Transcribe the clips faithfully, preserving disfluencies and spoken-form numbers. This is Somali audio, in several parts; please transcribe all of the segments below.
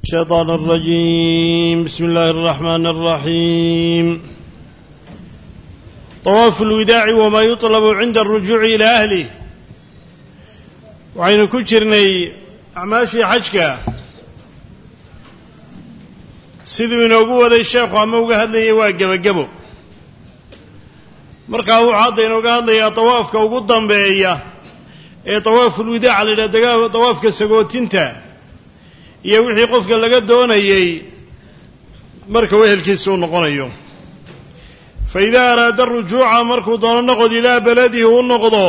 الشيطان الرجيم. بسم الله الرحمن الرحيم. طواف الوداع وما يطلب عند الرجوع إلى أهله. وعين كجرني أعماشي حجك سيدو ينوغو هذا الشيخ وعموغا هذا يواجب الجبو مركاو عاد ينوغا هذا يا طواف كوغضن بأيه إيه طواف الوداع على دقا طواف كسجوتينتا iyo wixii qofka laga doonayay marka wehelkiisu noqonayo fa idaa araada rujuuca markuu doono noqod ilaa baladihi uu noqdo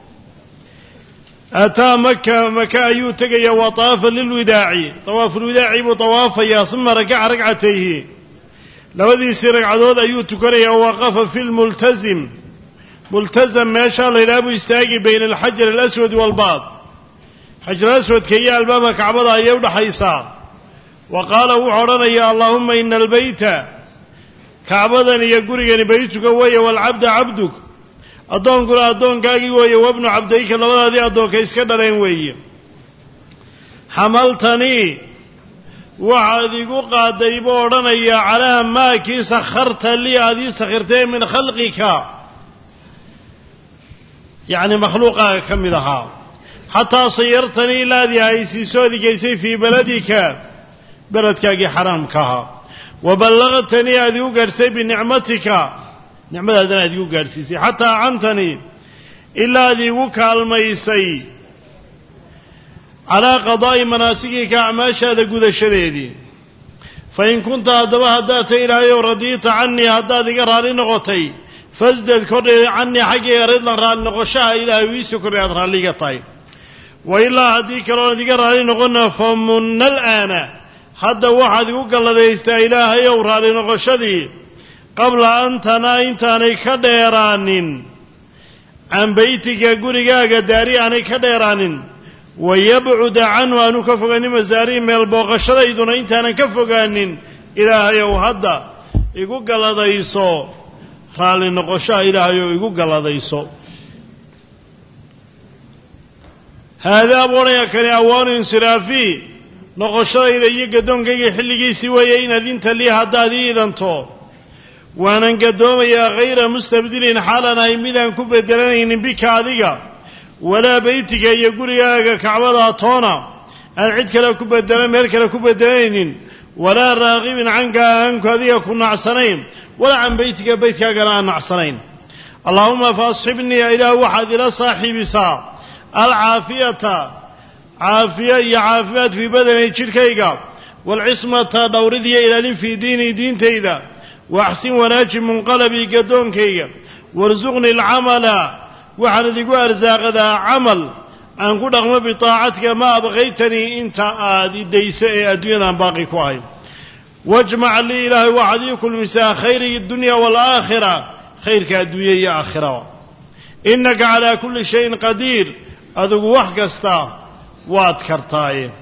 ataa maka maka ayuu tegaya wa taafa lilwidaaci tawaaf alwidaaci buu tawaafaya uma rakaca ragcatayhi labadiisii ragcadood ayuu tukanaya waqafa fi lmultazim multazam meesha la yidhaha buu istaagi bayna alxajar alaswad waalbaad حجر الأسود كي الباب كعبة يود حيسا وقال وحرنا يا اللهم إن البيت كعبة يقول بيتك ويا والعبد عبدك أدون قل أدون كاجي ويا وابن عبديك الله ذي أدون كيسكدرين ويا حملتني وعذي قاد يبورنا يا على ما كي سخرت لي هذه سخرتين من خلقك يعني مخلوقة كم ذها حتى صيرتني لا ذي عيسي سودي كيسي في بلدك بلدك حرام كها وبلغتني أذيو قرسي بنعمتك نعمة هذا أذيو قرسي حتى عنتني إلا ذيوك الميسي على قضاء مناسكك أعماش هذا قد الشديد فإن كنت أدبها هدات إلهي ورديت عني هدات قراري نغطي فازدد كري عني حقي يريد لغران نغشاها إلهي ويسكري أدران لي قطعي وإلا هدي كرون ذكر علي نقولنا فمن الآن حتى واحد يقول الله إستإله يورا لنغشدي قبل أن تناين تاني كديران عن بيتك قرقاق داري عني كديران ويبعد عنه أنه كفغاني مزاري من البوغشدي إذن إنت أنا كفغاني إله يوهد يقول الله يسو رالي نغشا إله يقول الله يسو هذا أبونا كان أوان انصرافي نقشة إذا يقدون كي حلقي سويين ذين تلي هذا ذي ذنتو وأنا قدوم يا غير مستبدلين حالنا يميدان كبدلين بك هذيك ولا بيتك يقول يا كعبة طونا العد كلا كبدلين مير كلا كبدلين ولا راغب عنك عنك هذه كنا عصرين ولا عن بيتك بيتك قران عصرين اللهم فاصحبني إلى واحد إلى صاحب ساعة العافية عافية يا عافية في بدن شركيك والعصمة دوردية إلى في ديني دين تيدا وأحسن وناج منقلبي قدون كيك وارزقني العمل وحندقوا أرزاق ذا عمل أن قد أغم بطاعتك ما أبغيتني انت آدي ديساء أدوينا باقي كواهي واجمع لي إلهي وحدي كل مساء خير الدنيا والآخرة خيرك أدوية يا آخرة إنك على كل شيء قدير أذوق وحكستا واتكرتاي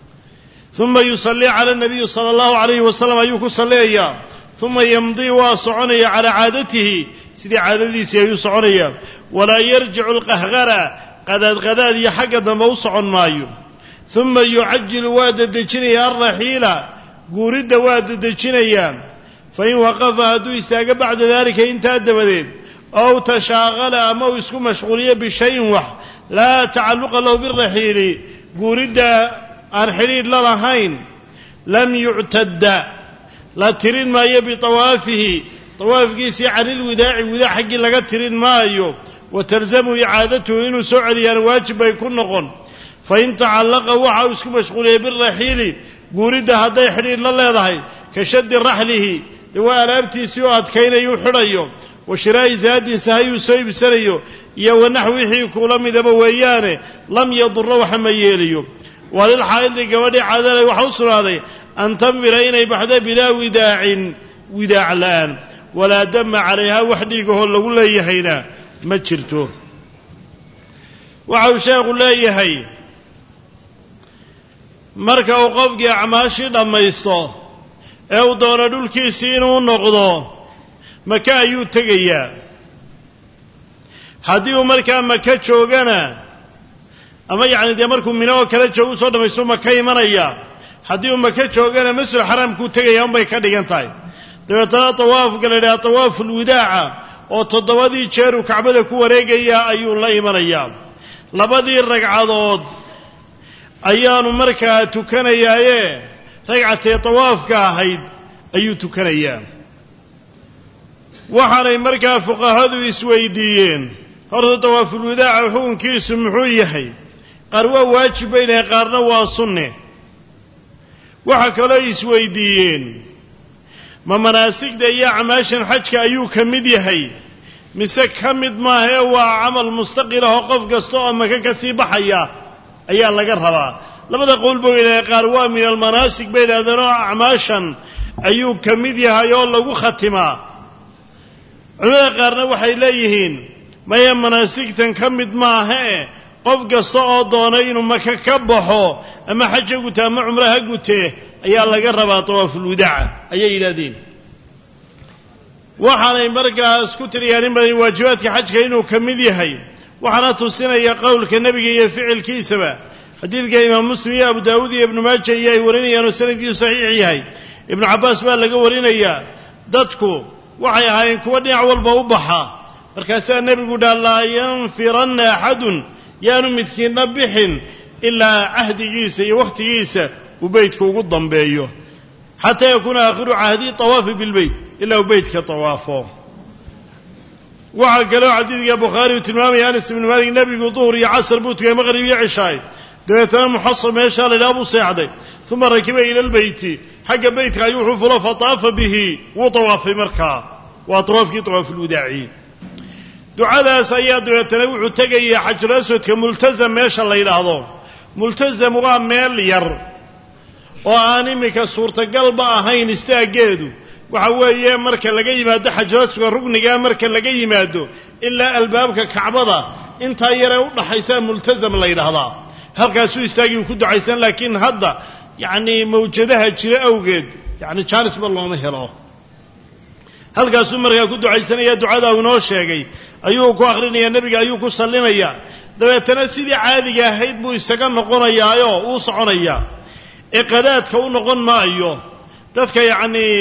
ثم يصلي على النبي صلى الله عليه وسلم أيوك صلي ثم يمضي وصعني على عادته سيدي عادتي سيصعني ولا يرجع القهغرة قد غداد يحقد موصع مايو ثم يعجل واد الدجني الرحيلة قورد واد الدجني فإن وقف هدو يستاق بعد ذلك انتهى الدبدين أو تشاغل أو يسكن مشغولية بشيء وح لا تعلق له بالرحيل قرد عن حرير لرهين لم يعتد لا ترين ما يبي طوافه طواف قيسي عن الوداع وذا حق لقى ترين ما يو وتلزم إعادته إنه سعري أن واجب يكون نقل فإن تعلق وحا يسكن مشغولية بالرحيل قرد هذا حرير لله ذهي كشد رحله وألابتي سيوات كين يحريه وشراء زاد سهيو سيب سريو يو نحوه كولم ذا بويانه لم يضر وحما يليو وللحائض قوادي عدل وحوصر هذا أن تنبرين بحد بلا وداع وداع الآن ولا دم عليها وحدي قهول لقول لي يحينا ما تشرتوه وعوشا قول لي يحي مركا وقفك أعماشي لما يصطو او دون دول كيسين ونقضو مكا أيو تغيا هديو مركا مكا جوغانا أما يعني دي مركو منو كلا جوغو صدام يسو مكا يمانيا haddii uu maka joogana masjid xaraamkuu tegaya unbay ka dhigan tahay dabeetana tawaafka la yidhaha tawaaful widaaca oo toddobadii jeer uu kacbada ku wareegayaa ayuu la imanayaa labadii ragcadood ayaanu markaa tukanayaaye ragcatee tawaafka ahayd ayuu tukanayaa waxaanay markaa fuqahadu isweydiiyeen horta tawaaful widaaca xukunkiisu muxuu yahay qaar waa waajib bay dhahay qaarna waa sunne waxaa kaloo isweydiiyeen ma manaasigda iyo acmaashan xajka ayuu ka mid yahay mise ka mid maahee waa camal mustaqil ah oo qof kasta oo maka ka sii baxaya ayaa laga rabaa labada qowl buu yidhahay qaar waa min almanaasig bay yidhahdeen oo acmaashan ayuu ka mid yahay oo lagu khatimaa culimada qaarna waxay leeyihiin maya manaasigtan ka mid maahee qof kasta oo doonay inuu maka ka baxo ama xaj ha gutee ama cumro ha gutee ayaa laga rabaa tawaaful widaaca ayay yidhahdeen waxaanay markaas ku tiriyaan in badan waajibaadka xajka inuu ka mid yahay waxaana tusinaya qowlka nebiga iyo ficilkiisaba xadiidka imaam muslim iyo abu daawuud iyo ibnu maaja iyo ay warinayaan oo sanadkiisu saxiix yahay ibnu cabbaas baa laga warinayaa dadku waxay ahaayeen kuwa dhinac walba u baxa markaasaa nebigu dhaha laa yanfiranna axadun yaanu midkiinna bixin ilaa cahdigiisa iyo wakhtigiisa uu beytka ugu dambeeyo xataa yakuuna aakhiru cahdi tawaafi bilbeyt ilaa uu beytka tawaafo waxaa kaloo xadiidka bukhaari uu tilmaamaya anas ibnu maalik nebigu duhur iyo casar buu tukay maqrib iyo cishaay dabeetana muxasab meeshaa la yidhaha buu seexday uma rakiba ila lbeyti xagga beytka ayuu wuxuu fulo fataafa bihi wuu tawaafay markaa waa tawaafkii tawaafulwadaaci ducadaas ayaa dabeetana wuxuu tegaya xajul aswadka multasam meesha la yidhaahdo multasam waa meel yar oo aan iminka suurtagalba ahayn istaaggeedu waxa weeye marka laga yimaado xajul aswadka rugnigaa marka laga yimaado ilaa albaabka kacbada intaa yaree u dhaxaysaa multasam la yidhaahdaa halkaasuu istaagii uu ku ducaysan laakiin hadda yacnii mawjadaha jira awgeed yacni jaanisba looma helo halkaasuu markaa ku ducaysanaya ducada uu inoo sheegay ayuu ku akhrinayaa nebiga ayuu ku sallimayaa dabeetana sidii caadiga ahayd buu isaga noqonayaayoo uu soconayaa ee qadaadka u noqon maayo dadka yacnii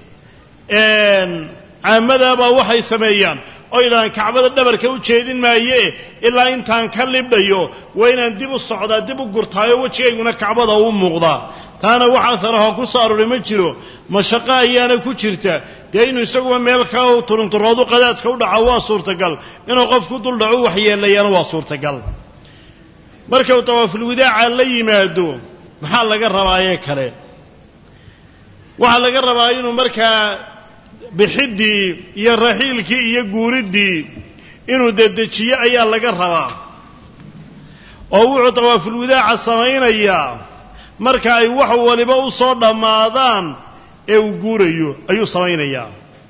caamadaabaa waxay sameeyaan oo yidhahdaan kacbada dhabarka u jeedin maaye ilaa intaan ka libdhayo waa inaan dib u socdaa dib u gurtaayo wejigayguna kacbada u muuqdaa taana wax aharahoo ku soo arooray ma jiro mashaqo ayaana ku jirta dee inuu isaguba meel ka turunturoodu qadaadka u dhaco waa suurtagal inuu qof ku dul dhaco waxyeelayaana waa suurtagal marka uu tawaafulwadaaca la yimaado maxaa laga rabaayee kale waxaa laga rabaa inuu markaa bixiddii iyo raxiilkii iyo guuriddii inuu dedejiyo ayaa laga rabaa oo wuxuu tawaafulwadaaca samaynayaa marka ay wax waliba u soo dhammaadaan ee uu guurayo ayuu samaynayaa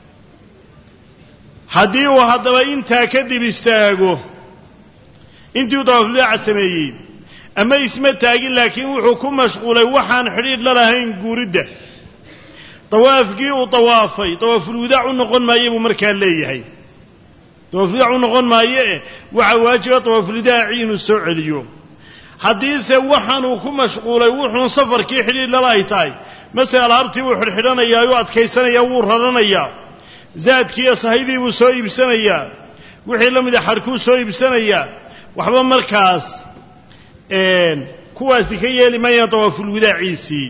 haddii uu haddaba intaa kadib istaago intii uu tawaafulwadaaca sameeyey ama isma taagin laakiin wuxuu ku mashquulay waxaan xidhiidh la lahayn guuridda tawaafkii uu tawaafay tawaafulwadaac u noqon maaye buu markaa leeyahay tawaafulwadaac u noqon maaye waxaa waajiba tawaafulwadaaci inuu soo celiyo haddiise waxaanuu ku mashquulay wuxuun safarkii xidhiidh lala ay tahay masele alaabtii buu xidhxidhanayaa u adkaysanayaa wuu raranayaa zaadkii iyo sahaydii buu soo iibsanayaa wixii la mida xadhkuu soo iibsanayaa waxba markaas kuwaasi ka yeeli maayaan tawaafulwadaaciisii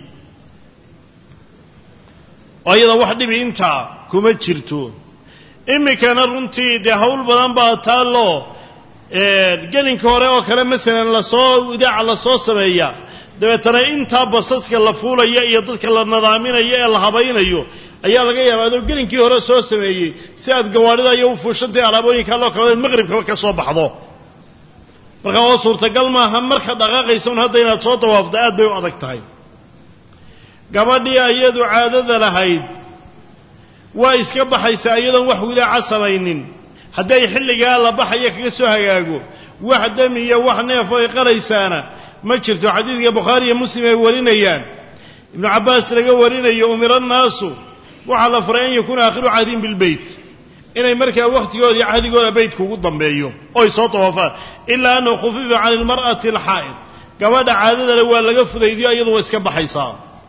oo iyada wax dhibi intaa kuma jirto iminkana runtii dee hawl badan baa taalloo gelinka hore oo kale masalan lasoo idaaca lasoo sameeya dabeetana intaa basaska la fuulaya iyo dadka la nadaaminayo ee la habaynayo ayaa laga yaabaa adoo gelinkii hore soo sameeyey si aad gawaadhida iyo u fuushantay alaabooyinkaa loo kaladeed maqribkaba ka soo baxdo markaa oo suurtagal maaha marka dhaqaaqaysa un hadda inaad soo tawaafda aad bay u adag tahay gabadhii iyadu caadada lahayd waa iska baxaysaa iyadoon wax widaaca samaynin hadday xilligaa la baxaya kaga soo hagaago wax dami iyo wax neef ay qalaysaana ma jirto xadiidka bukhaari iyo muslim ay warinayaan ibnu cabbaas laga warinayo umira annaasu waxaa la faray an yakuuna aakhiru cahdin bilbeyt inay markaa wakhtigooda iyo cahdigooda beytka ugu dambeeyo oo ay soo tawaafaan ilaa annahu khufifa cani almar'ati alxaa'id gabadha caadadale waa laga fudaydiyo iyadu waa iska baxaysaa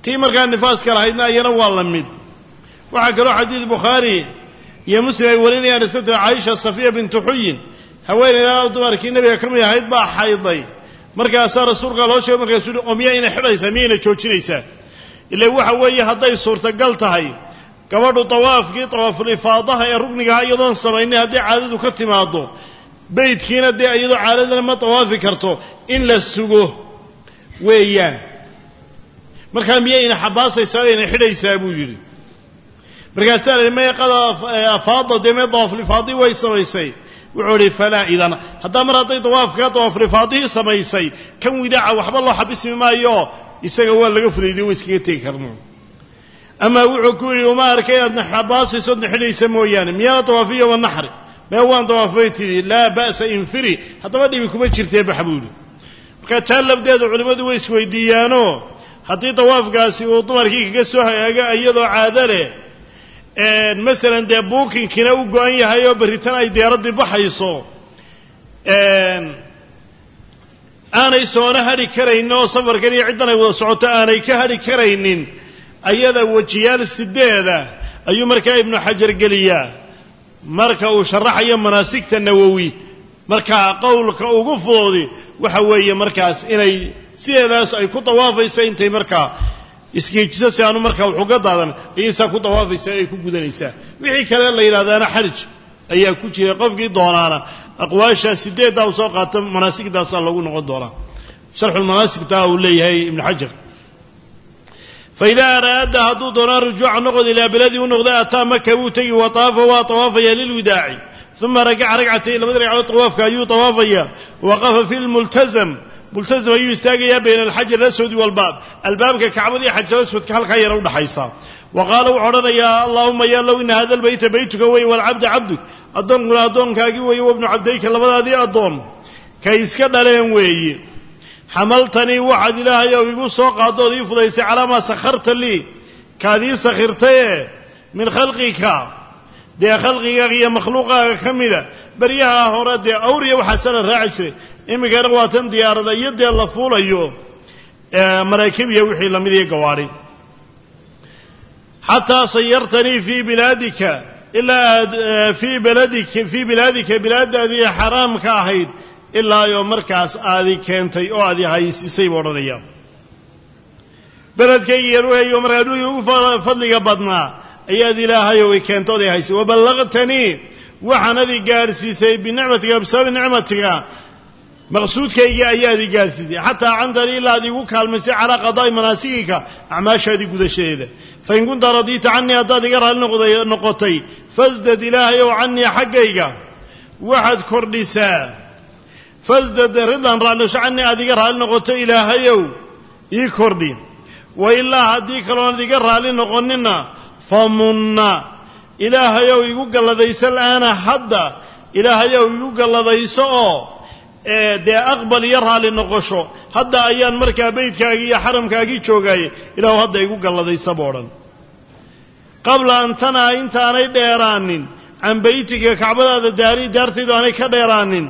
tii markaa nifaaska lahaydna iyana waa la mid waxaa kaloo xadiid bukhaari iyo muslim ay warinayaan isagoo Aisha Safiya bint Huyin haweeneyda dumarkii nabiga ka mid ahayd baa xayday markaasaa rasuulka loo sheegay markaasuu yidhi omiya inay xidhaysaa miyayna joojinaysaa ilaa waxa weeye hadday suurtagal tahay gabadhu tawaafkii tawaaful ifaadaha ee rugniga iyadoon samaynin haddii caadadu ka timaado beydkiina dee iyadoo caadadana ma tawaafi karto in la sugo weeyaan markaa miyayna xabaasaysaa inay xidhaysaa buu yidhi markaasaa la may qada afaada dee mee tawaaful ifaadii way samaysay wuxuu yidhi falaa idan haddaa mar hadday tawaafka tawaaful ifaadihii samaysay kan widaaca waxba loo xabismi maayo isaga waa laga fudayday way iskaga tegi karno ama wuxuu ku yidhi uma arkay aadna xabaasayso adna xidhaysa mooyaane miyaana tawaafiya wa naxri mee waan tawaafay tidhi laa ba'sa infiri haddaba dhibi kuma jirtee bax buu yidhi marka taa labdeeda culimmadu way isweydiiyaanoo haddii tawaafkaasi uu dumarkii kaga soo hagaaga iyadoo caado leh masalan dee buukinkiina u go-an yahay oo berritan ay diyaaraddii baxayso aanay soona hadhi karaynin oo safarkan iyo ciddan ay wada socoto aanay ka hadhi karaynin ayada wejiyaal sideeda ayuu markaa ibnu xajar geliyaa marka uu sharaxayo manaasigta nawowi markaa qowlka ugu fududi waxa weeye markaas inay sideedaas ay ku tawaafayso intay markaa iskiijiso si aanu markaa wuxuga daadan ayaysaa ku tawaafaysa ay ku gudanaysaa wixii kale la yidhahdaana xarij ayaa ku jira qofkii doonaana aqwaashaa sideeddaa u soo qaata manaasigdaasaa lagu noqon doonaa sharxulmanaasigtaa uu leeyahay ibnu xajar فإذا أراد هدو دونا رجوع نقض إلى بلده ونقض أتى مكة وتجي وطاف وطوافيا للوداع ثم رجع رجعتين لما رجع طواف كأيو طوافيا وقف في الملتزم ملتزم أيو يستاقيا بين الحجر الأسود والباب الباب كعبدي حجر الأسود كحل خير ولا حيصا وقالوا عرنا يا اللهم يا لو إن هذا البيت بيتك وي والعبد عبدك أدون ولا أدون كاجي وي وابن عبديك لما هذه أدون كيسكن عليهم وي حملتني واحد إلهي ويقول سوق هدو ذي فضيس على ما سخرت لي كذي سخرتي من خلقك دي خلقك هي مخلوقة كمدة بريها هورد أوريا وحسن الرعشري إما كانوا واتن ديار ذا يدي الله فول أيوه مراكب يوحي لمدي قواري حتى صيرتني في بلادك إلا في بلدك في بلادك بلاد هذه حرام كاهيد ilaa iyo markaas aadi keentay oo aadi haysisay boodhanaya beledkayga yaruhayo markaa dhulkii ugu fadliga badnaa ayaad ilaahay way keentooday haysay waballaqtanii waxaan adi gaadhsiisay binicmatiga bisababi nicmatiga maqsuudkayga ayaad i gaadhsiisay xataa cantanii ilaa ad igu kaalmaysay calaa qadaa'i manaasigika acmaashaadii gudashadeeda fain kunta radiita canii haddaad iga raalli noqotay fasdad ilaahay ow canii xaggayga waxaad kordhisaa فازدد رضا رالو شعني أذيك رالي نقطة إلهيو يكردي وإلا هديك رالي ذيك رالي نقننا فمنا إلهيو يقول لذيس الآن حدا إلهيو يقول لذيس دي أقبل يرالي نقشو حدا أيان مركا بيت كاقي حرم كاقي شوقاي إلهو هدا يقول لذيس بورا قبل أن تنا إنت أنا ديرانين عن بيتك كعبدا هذا داري دارتي دو أنا كديرانين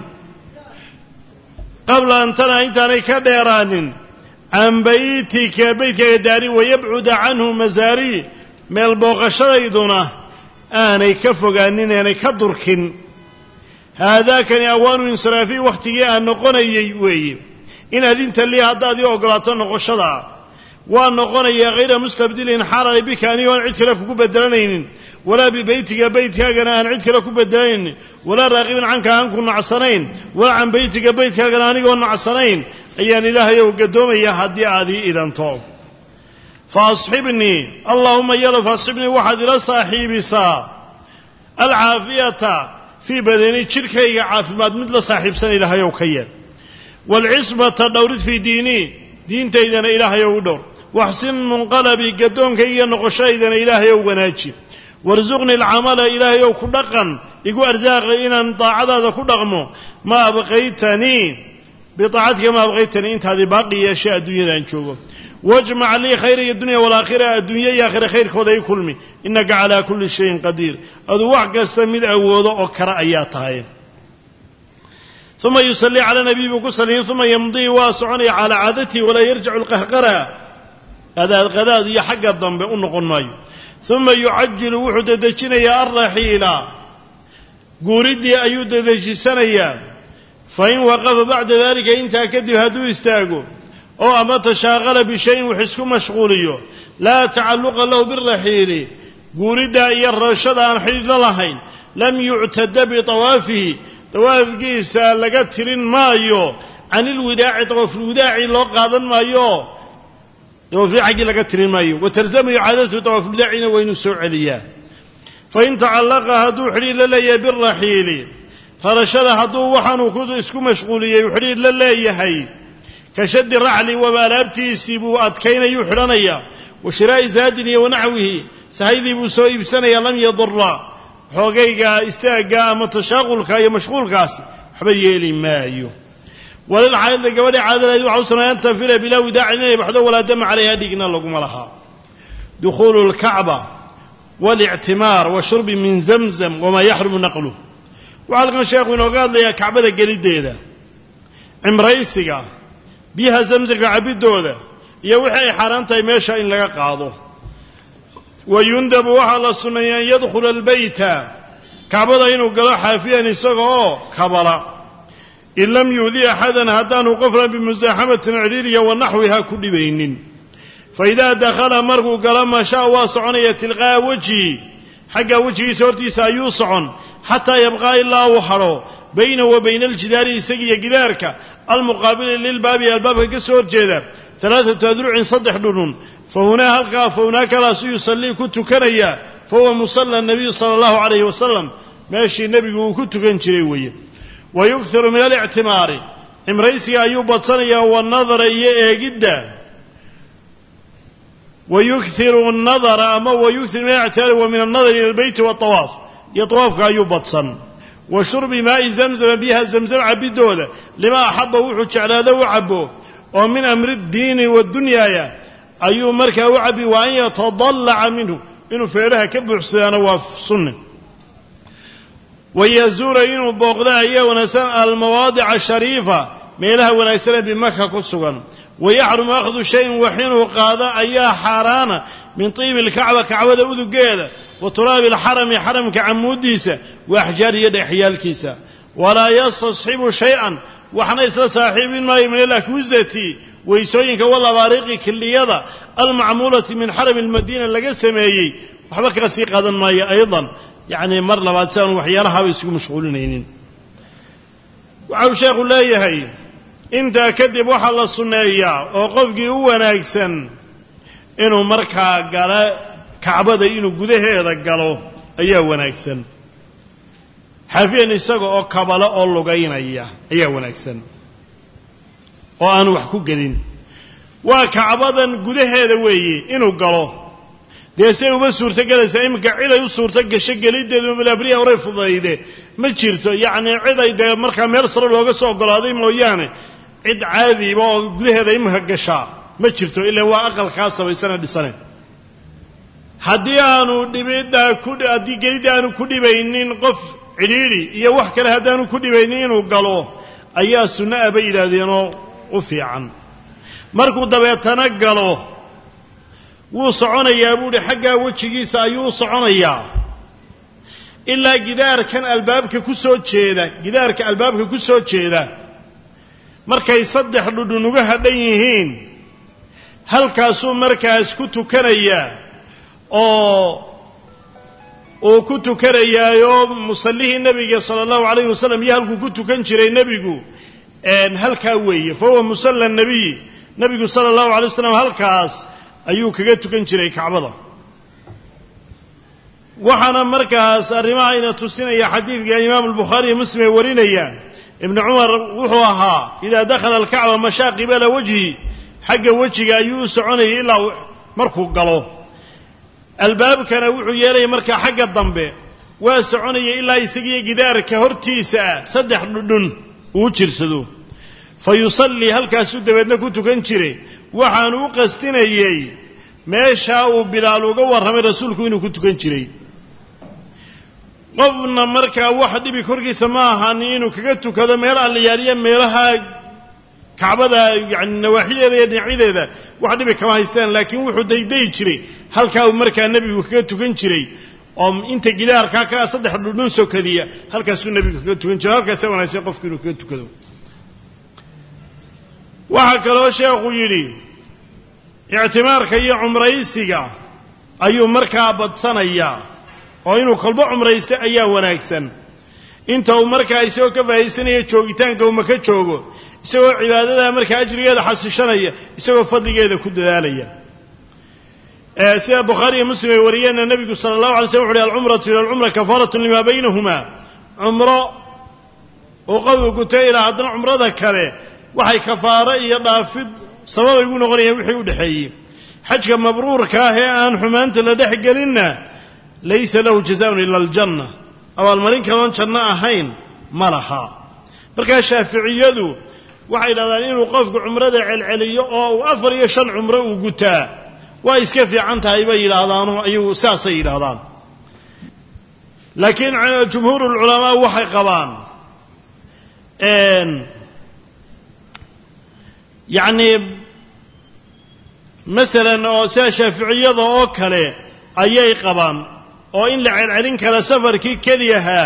قبل أن ترى أنت كديران عن بيتك بيتك داري ويبعد عنه مزاري من البوغشة يدونه أنا يكفق أنني أنا كدركن هذا كان أوان انصرافي وقتي أن نقول يوي إن أذنت لي هذا ذي أقرأتنا نقشدا وأن نقول يا غير مستبدل حار بك أن يعيدك لك بدلنين ولا ببيتك بيتك أنا أعيدك لك بدلنين ولا راغب عنك أنكم نعصرين ولا عن بيتك بيتك أنا نعصرين أيان إلهي وقدوم يا هدي هذه إذا طوب فأصحبني اللهم يلا فأصحبني واحد إلى صاحبي سا العافية في بدني شركة عافمات مثل صاحب سن إلهي وكيل والعصمة دورت في ديني دين تيدنا إلهي ودور واحسن منقلبي قدوم كي نقشا إذن إلهي وغناجي وارزقني العمل إلهي وكدقا يقول أرزاق إن طاعة هذا كدقمه ما بقيتني بطاعتك ما بقيتني انت هذه باقي أشياء الدنيا ذا نشوفه واجمع لي خير الدنيا والآخرة الدنيا يا خير خير كذا يكلمي إنك على كل شيء قدير هذا وحق السميد أوضع وكرا آياتها ثم يصلي على نبي بكسله ثم يمضي واسعني على عادته ولا يرجع القهقرة qadaad qadaad iyo xagga dambe u noqon maayo uma yucajilu wuxuu dedejinayaa alraxiila guuridii ayuu dedejisanayaa fain waqafa bacda dalika intaa kadib hadduu istaago oo ama tashaaqala bishayin wax isku mashquuliyo laa tacalluqa lahu biraxiili guuriddaa iyo rarashada aan xidhiidh la lahayn lam yuctada bitawaafihi tawaafkiisa laga tirin maayo can ilwidaaci tawaafulwidaaci loo qaadan maayo tawaafii xaggii laga tirin maayo watalzamu icaadatu tawaafulwidaacina waa inuu soo celiyaa fain tacallaqa hadduu xidhiidh la leeyahay biraxiili rarashada hadduu waxaanuu ku isku mashquuliyey uu xidhiidh la leeyahay ka shaddi raxli waba alaabtiisii buu adkaynayuu xidhanayaa wa shiraa'i zaadin iyo wanaxwihi sahaydii buu soo iibsanayaa lam yadura xoogayga istaagga ama tashaaqulka iyo mashquulkaasi waxba yeeli maayo walilxaydda gabadha caadalayd waxa u sunnay an tanfira bilaa widaacin inay baxdo walaa dama calayha dhigna laguma lahaa dukhuulu lkacba waalictimaar wa shurbi min zamzam wamaa yaxrumu naqluh waxaa halkan sheekhu inooga hadlayaa kacbada geliddeeda cimraysiga biyaha zamsamka cabbidooda iyo wixii ay xaaraan tahay meesha in laga qaado wayundabu waxaa la sunneeyay an yadkhula albeyta kacbada inuu galo xaafiyan isaga oo kabala in lam yuudi axadan haddaanu qofna bimusaaxamatin cidhiiriya wa naxwiha ku dhibaynin faidaa dakhala markuu galo mashaa waa soconaya tilqaa'a wejhi xagga wejigiisa hortiisa ayuu socon xataa yabqaa ilaa uu hadho bayna wa bayna aljidaari isagiiyo gidaarka almuqaabili lilbaabi albaabka ka soo horjeeda alaaatu adrucin saddex dhudhun fa hunaa halkaa fa hunaakalaasuu yusallii ku tukanaya fa huwa musalla nabiyu sala allahu calayhi wasalam meeshii nebigu uu ku tukan jiray weeye wa yughiru min alictimaari cimraysiga ayuu badsanayaa wanadara iyo eegidda wa yughiru annadara ama wa yughiru min alictimaari wa min annadari ila albeyti waatawaaf iyo tawaafka ayuu badsan wa shurbi maa'i zamzama biyaha zamzam cabbidooda lima axabba wuxuu jeclaado u cabbo oo min amri ddiini waddunyaaya ayuu markaa u cabbi wa an yatadallaca minhu inuu feedhaha ka buuxsadaana waa sunne wayazuura inuu booqda ayaa wanaagsan almawaadica ashariifa meelaha wanaagsanee bimaka ku sugan wayaxrumu akhdu shayin wax inuu qaado ayaa xaaraana min tiibi ilkacba kacbada udugeeda wa turaabi alxarami xaramka camuudiisa wa axjaar iyo dhexyaalkiisa walaa yastasxibu shay-an waxna isla saaxiibin maayo min alakwizati weysooyinka walabaariqi kiliyada almacmuulati min xarami almadiina laga sameeyey waxba kaga sii qaadan maayo aydan yacni mar labaad si aanu waxyaalahaaba isugu mashquulinaynin waxau sheekhu leeyahay intaa kadib waxaa la sunneeyaa oo qofkii u wanaagsan inuu markaa gala kacbada inuu gudaheeda galo ayaa wanaagsan xaafiyan isaga oo kabalo oo lugaynaya ayaa wanaagsan oo aanu wax ku gelin waa kacbadan gudaheeda weeye inuu galo dee say uma suurto gelaysaa iminka ciday u suurto gasho geliddeedu malabriya horay fudayde ma jirto yacnii ciday dee markaa meel sare looga soo ogolaaday mooyaane cid caadiba oo gudaheeda iminka gashaa ma jirto ilaa waa aqalkaa sabaysana dhisane haddii aanu dhibiddaa ku haddii gelidda aanu ku dhibaynin qof cidhiidhi iyo wax kale haddaanu ku dhibaynin inuu galo ayaa sunno ah bay yidhaahdeenoo u fiican markuu dabeetana galo wuu soconayaa buuhi xaggaa wejigiisa ayuu u soconayaa ilaa gidaarkan albaabka ku soo jeeda gidaarka albaabka ku soo jeeda markay saddex dhudhun uga hadhan yihiin halkaasuu markaas ku tukanayaa oo uu ku tukanayaayoo musallihii nebiga sala allahu calayhi wasalam iyo halkuu ku tukan jiray nebigu halkaa weeye fa huwa musalla nebiy nebigu sala allahu alay wasalam halkaas ayuu kaga tukan jiray kacbada waxaana markaas arrimahayna tusinaya xadiidka imaamu albukhaari iyo muslim ay warinayaan ibnu cumar wuxuu ahaa idaa dakhala alkacba mashaa qibala wajhi xagga wejiga ayuu u soconayay ilaa markuu galo albaabkana wuxuu yeelaya markaa xagga dambe waa soconayay ilaa isagiiyo gidaarka hortiisa ah saddex dhudhun uu jirsado fa yusallii halkaasuu dabeedna ku tukan jiray waxaanu u qastinayey meeshaa uu bilaal uga warramay rasuulku inuu ku tukan jiray qofna markaa wax dhibi korkiisa ma ahaani inuu kaga tukado meel allayaaliya meelaha kacbada yani nawaaxideeda iyo dhinacydeeda wax dhibi kama haystaan laakiin wuxuu dayday jiray halkaa uu markaa nebigu kaga tukan jiray oo inta gidaarkaa ka saddex dhudhun sokadiya halkaasuu nebigu kaga tukan jiray halkaasa wanaagsan qofku inuu kaga tukado waxaa kaloo sheekhu yidhi ictimaarka iyo cumraysiga ayuu markaa badsanayaa oo inuu kolbo cumraysta ayaa wanaagsan inta uu markaa isagoo ka faa'iidaysanaya joogitaanka uu maka joogo isagoo cibaadada markaa ajrigeeda xasishanaya isagoo fadligeeda ku dadaalaya ee sida Bukhari iyo Muslim ay wariyeen nabigu sallallahu alayhi wasallam wuxuu al-umratu ila al-umra kafaratun lima baynahuma umra oo qowlku taayira hadana umrada kale waxay kafaara iyo dhaafid sabab ay ugu noqonayaan wixii u dhaxeeyay xajka mabruurka ah ee aan xumaanta la dhex gelinna laysa lahu jazaa'un illa al-janna awal marin kaloon janno ahayn malaha marka shaafiiciyadu waxay yiraahdaan inuu qofku umrada celceliyo oo uu afar iyo shan umro u gutaa waa iska fiican tahay bay yiraahdaan ayuu saasay yiraahdaan laakiin jumhuurul ulama waxay qabaan een yani مثلا oo shaafiiciyada oo kale ayay qabaan oo in la celcelin kala safarkii kaliyaha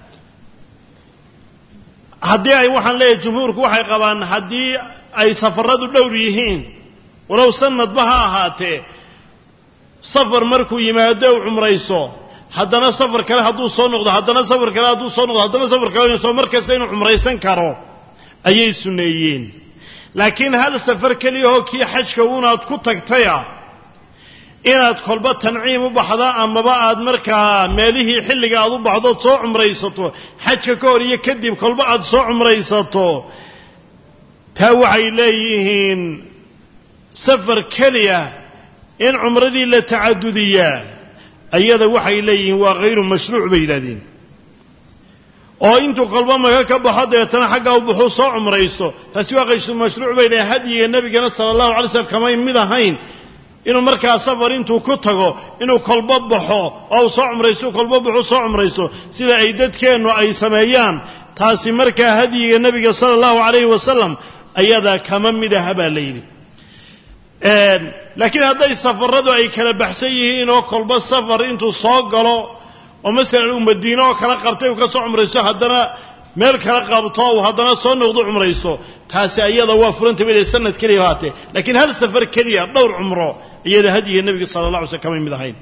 hadii ay waxaan leeyahay jumhuurku waxay qabaan hadii ay safaradu dhowr yihiin walow sanad baha ahaatee safar markuu yimaado umrayso haddana safar kale haduu soo noqdo haddana safar kale haduu soo noqdo haddana safar kale soo markaas inuu umraysan karo ayay suneeyeen laakiin hal safar kaliya oo kii xajka unaad ku tagtaya inaad kolba tanciim u baxda ama ba aad markaa meelihii xilliga aad u baxdo soo umraysato xajka ka hor iyo kadib kolba aad soo umraysato taa waxay leeyihiin safar kaliya in umradii la taadudiya ayada waxay leeyihiin waa غير mashruuc bay yiraahdeen oo intuu qalba maga ka baxo deetana xagga u buxu soo umrayso taasi waa غير mashruuc bay leeyahay hadiga nabiga sallallahu alayhi wasallam kama mid ahayn inuu markaa safar intuu ku tago inuu kolba baxo oo soo umrayso kolba buxu soo umrayso sida ay dadkeenu ay sameeyaan taasi markaa hadiga nabiga sallallahu alayhi wasallam ayada kama mid ah baa leeyahay ee laakiin haday safaradu ay kala baxsan yihiin oo kolba safar intuu soo galo oo mesela uu Madiina oo kala qabtay oo ka soo umrayso haddana meel kala qabto oo haddana soo noqdo umrayso taasi ayada waa furanta mid sanad kaliya haatee laakiin hal safar kaliya dhowr umro iyada hadiga nabiga sallallahu alayhi wasallam kama mid ahayn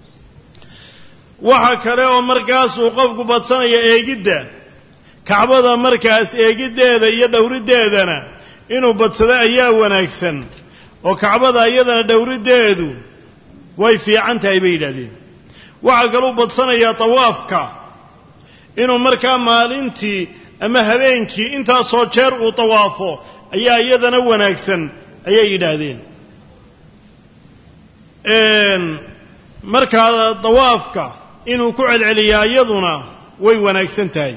waxa kale oo markaas uu qofku badsanaya eegidda kacbada markaas eegideeda iyo dhowrideedana inuu badsado ayaa wanaagsan oo kacbada iyadana dhowrideedu way fiican tahay bay yiraahdeen waxa kale uu badsanaya tawaafka inuu markaa maalintii ama habeenkii inta soo jeer uu tawaafo ayaa iyadana wanaagsan ayay yiraahdeen een markaa tawaafka inuu ku celceliyaa iyaduna way wanaagsan tahay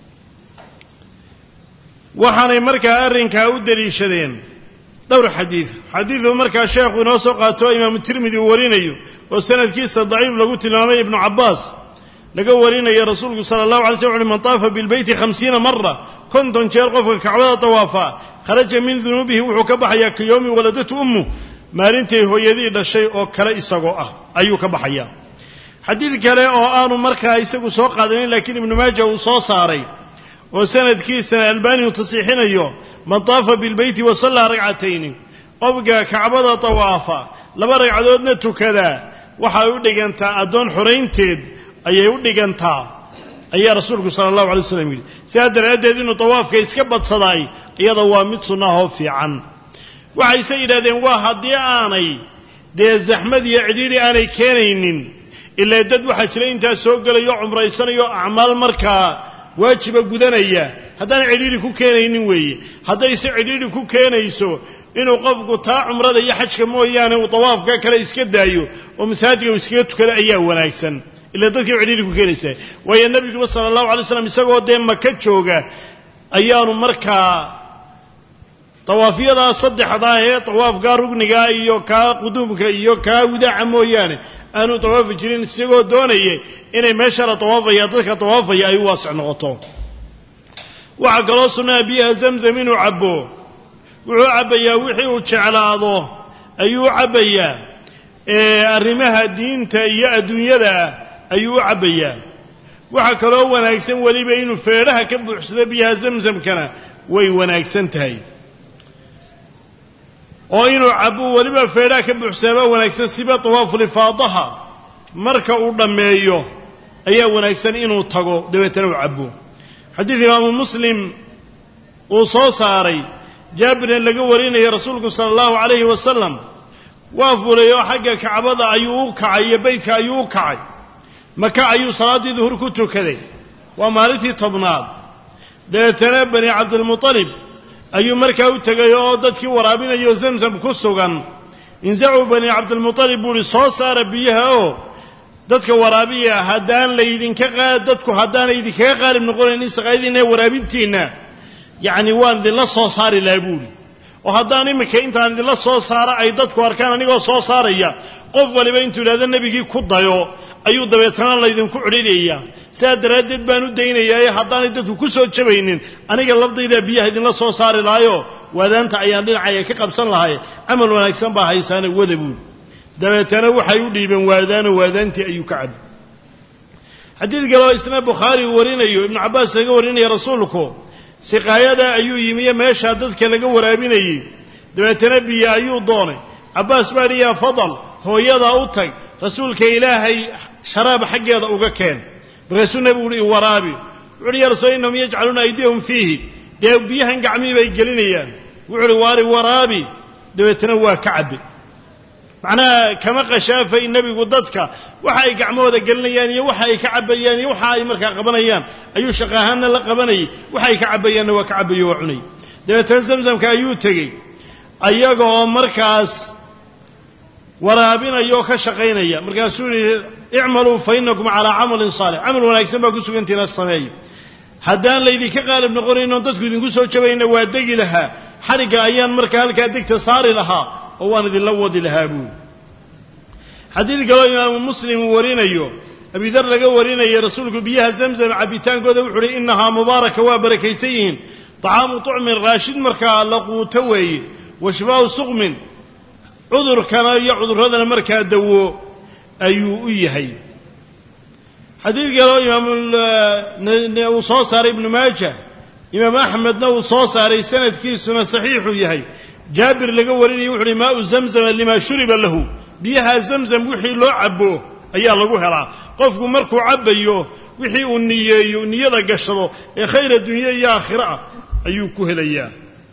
waxaanay markaa arrinka u daliishadeen dhowr xadiis xadiidu markaa sheekhu inoo soo qaato imaam tirmidhi warinayo oo sanadkiisa daciif lagu tilmaamay ibn Abbas laga warinayo rasuulku sallallahu alayhi wasallam man taafa bil bayti khamsiina marra kuntan jeer qofka kacbada tawaafa kharaja min dhunubihi wuxuu ka baxayaa ka yawmi waladatu ummu maalintii hooyadii dhashay oo kale isagoo ah ayuu ka baxayaa xadiid kale oo aanu markaa isagu soo qaadanin laakiin ibn Majah uu soo saaray oo sanadkiisa albani uu tasiixinayo man taafa bil bayti wa salla rag'atayn qofka kacbada tawaafa laba ragcadoodna tukada waxa uu dhigantaa adoon xoreynteed ayay u dhigantaa ayaa rasuulku sallallahu alayhi wasallam yiri sida daraadeed inuu tawaafka iska badsaday iyada waa mid sunnah fiican waxay sayidadeen waa hadii aanay dee zaxmad iyo cidhiidhi aanay keenaynin ilaa dad waxa jira inta soo galayo umraysanayo acmaal markaa waajiba gudanaya haddaan cidhiidhi ku keenaynin weeye hadday si cidhiidhi ku keenayso inuu qofku taa umrada iyo xajka mooyaane uu tawaafka kale iska daayo oo masaajidka iskaga tukada ayaa wanaagsan ila dadkii cidhiidhi ku keenaysa waayo nabiga sallallahu alayhi wasallam isagoo dee Maka jooga ayaanu markaa tawaafiyada saddexda ee tawaafka rugniga iyo ka qudumka iyo ka wadaaca mooyaane aanu tawaaf jirin isagoo doonayay inay meesha la tawaafaya dadka tawaafaya ay waasic noqoto waxa kaloo sunnah biya zamzam inuu cabo wuxuu cabbayaa wixii uu jeclaado ayuu cabbayaa ee arrimaha diinta iyo adduunyada ayuu u cabbayaa waxa kaloo wanaagsan weliba inuu feedhaha ka buuxsado biyaha zamzamkana way wanaagsan tahay oo inuu cabbo weliba feedhaha ka buuxsaba wanaagsan siba tawaaful ifaadaha marka uu dhammeeyo ayaa wanaagsan inuu tago dabeetana uu cabbo xadiid imaamu muslim uu soo saaray jaabirna laga warinaya rasuulku sala allahu calayhi wasalam waa fulay oo xagga kacbada ayuu u kacay iyo beydka ayuu u kacay maka ayuu salaaddii duhur ku tukaday waa maalintii tobnaad dabeetana bani cabdilmutalib ayuu markaa u tegay oo dadkii waraabinayo zamzam ku sugan inzacuu bani cabdilmutalib buuhi soo saara biyaha oo dadka waraabiya haddaan laydinka qaad dadku haddaanay idinkaga qaalib noqonayn isaqaydinna waraabintiinna yacni waan idinla soo saari lahaa buuhi oo haddaan iminka intaan idinla soo saara ay dadku arkaan anigoo soo saaraya qof waliba intuu yidhahdo nebigii ku dayo ayuu dabeetana laydinku cidhinayaa sidaa daraaddeed baan u daynayaa ee haddaanay dadku ku soo jabaynin aniga lafdaydaa biyaha idinla soo saari lahaayoo waadaanta ayaan dhinacaya ka qabsan lahay camal wanaagsan baa haysaana wada buuli dabeetana waxay u dhiibeen waadaanoo waadaantii ayuu ka cabbi xadiid kaloo isna bukhaari uu warinayo ibnu cabbaas laga warinaya rasuulku siqaayada ayuu yimiyo meeshaa dadka laga waraabinayey dabeetana biyo ayuu doonay cabbaas baa dhi yaa fadal hooyadaa u tag rasuulka ilaahay sharaab xaggeeda uga keen markaasuu nebigu uhi waraabi wuxu uhi yaa rasuul innahum yajcaluuna aydiyahum fiihi dee biyahan gacmihii bay gelinayaan wuxu uhi waari waraabi dabeetana waa ka cabbi macnaha kama qashaafay nebigu dadka waxa ay gacmahooda gelinayaan iyo waxa ay ka cabbayaan iyo waxa ay markaa qabanayaan ayuu shaqo ahaanna la qabanayay waxa ay ka cabbayaanna waa ka cabbayo waa cunay dabeetana zamzamka ayuu tegey ayagoo markaas waraabinayoo ka shaqaynaya markaasuu yihi icmaluu fa innakum calaa camalin saalix camal wanaagsan baa ku sugantiina sameeya haddaan laydinka qaalib noqonayn oon dadku idinku soo jabayna waa degi lahaa xadhigga ayaan markaa halkaa degta saari lahaa oo waan idinla wadi lahaa buuli xadiid kaloo imaamu muslim uu warinayo abidar laga warinaya rasuulku biyaha zamzam cabbitaankooda wuxu uhi innahaa mubaaraka waa barakaysan yihiin طacaamu طucmin raashid markaa la quuto weeye wa shifaau suqmin cudurkana iyo cudurradana markaa dawo ayuu u yahay xadiid kaloo imaam uu soo saaray ibnu maaja imaam axmedna uu soo saaray sanadkiisuna saxiixuu yahay jaabir laga warinaya wuxu uhi maau zamzama limaa shuriba lahu biyaha zamzam wixii loo cabbo ayaa lagu helaa qofku markuu cabbayo wixii uu niyeeyo niyada gashado ee khayr addunya iyo aakhira ah ayuu ku helayaa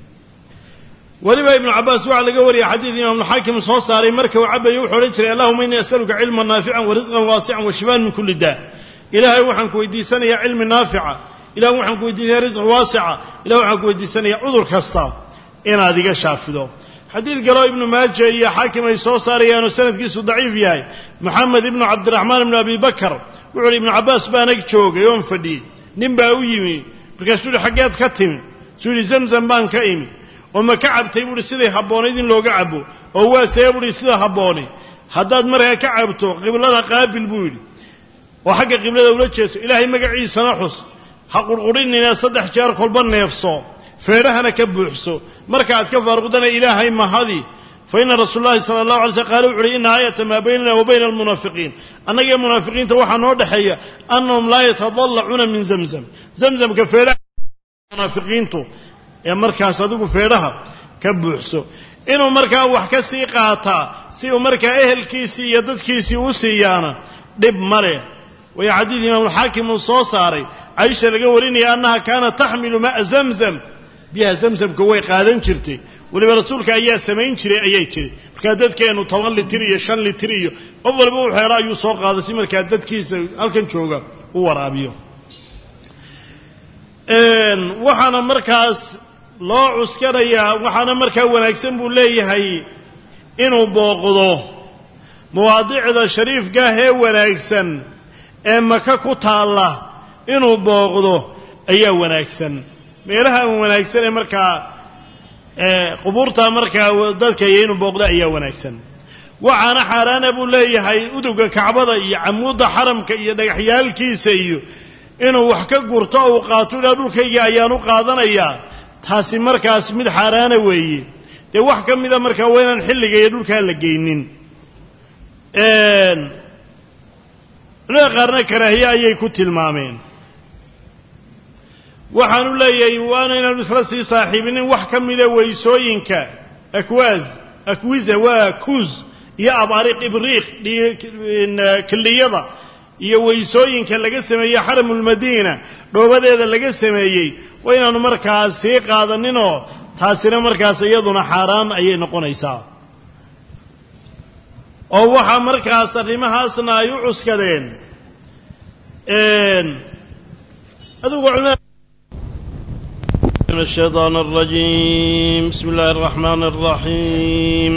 weliba ibnu cabbaas waxaa laga wariyay xadiid imaamulxaakim soo saaray marka uu cabbayo wuxuu odhan jiray allahuma innii as'aluka cilman naafican wa risqan waasican wa shifaan min kulli daa ilaahay waxaan ku weydiisanayaa cilmi naafica ilahay waxaan ku weydiisanayaa risq waasica ilahay waxaan ku weydiisanayaa cudur kasta inaad iga shaafido xadiid kaloo ibnu maaja iyo xaakim ay soo saarayaanoo sanadkiisu daciif yahay moxamed ibnu cabdiraxmaan ibnu abi bakar wuxuu uhi ibnu cabbaas baan ag joogay oon fadhiyey nin baa u yimi markaasuu uhi xaggeed ka timi suu yihi zamzam baan ka imi oo ma ka cabtay buuhi siday habboonayd in looga cabbo oo waa see buuhi sida habboonay haddaad markaa ka cabto qiblada qaabil buu yidhi oo xagga qiblada ula jeeso ilaahay magaciisana xus ha qurqurinina saddex jeer kolba neefso feedhahana ka buuxso marka aad ka faaruqdana ilaahay mahadi fa inna rasuulallahi sala allahu alay slm qaala wuxu uhi inna aayata maa baynana wa bayna almunaafiqiin annaga iyo munaafiqiinta waxaa noo dhexeeya annahum laa yatadallacuuna min zamzam zamzamka feedhaha munaafiqiintu ee markaas adigu feedhaha ka buuxso inuu markaa wax ka sii qaataa si uu markaa ehelkiisii iyo dadkiisii u siiyaana dhib ma leh waya xadiid imaamulxaakim uu soo saaray caisha laga warinaya annaha kaanat taxmilu ma'a zamzam biyaha zamzamka way qaadan jirtay weliba rasuulka ayaa samayn jiray ayay jiray markaa dadkeennu toban litir iyo shan litir iyo qof walba u xeelo ayuu soo qaaday si markaa dadkiisa halkan jooga u waraabiyo waxaana markaas loo cuskanayaa waxaana markaa wanaagsan buu leeyahay inuu booqdo mawaadicda shariifkaah ee wanaagsan ee maka ku taalla inuu booqdo ayaa wanaagsan meelaha wanaagsan ee markaa qubuurta markaa dadka iyo inuu booqdo ayaa wanaagsan waxaana xaaraana buu leeyahay uduga kacbada iyo camuudda xaramka iyo dhagaxyaalkiisa iyo inuu wax ka gurto uu qaato ilaa dhulkayga ayaan u qaadanayaa taasi markaas mid xaaraana weeye dee wax ka mida markaa waa inaan xilliga iyo dhulkaa la geynin culimada qaarna karaahiye ayay ku tilmaameen waxaanu leeyahay waana inaanu isla sii saaxiibinin wax ka mida weysooyinka akwaas akwiza waa kuuz iyo abaariq ibriiq killiyada iyo weysooyinka laga sameeyey xaramulmadiina dhoobadeeda laga sameeyey waa inaanu markaas sii qaadaninoo taasina markaas iyaduna xaaraan ayay noqonaysaa oo waxaa markaas arrimahaasna ay u cuskadeen adugu من الشيطان الرجيم بسم الله الرحمن الرحيم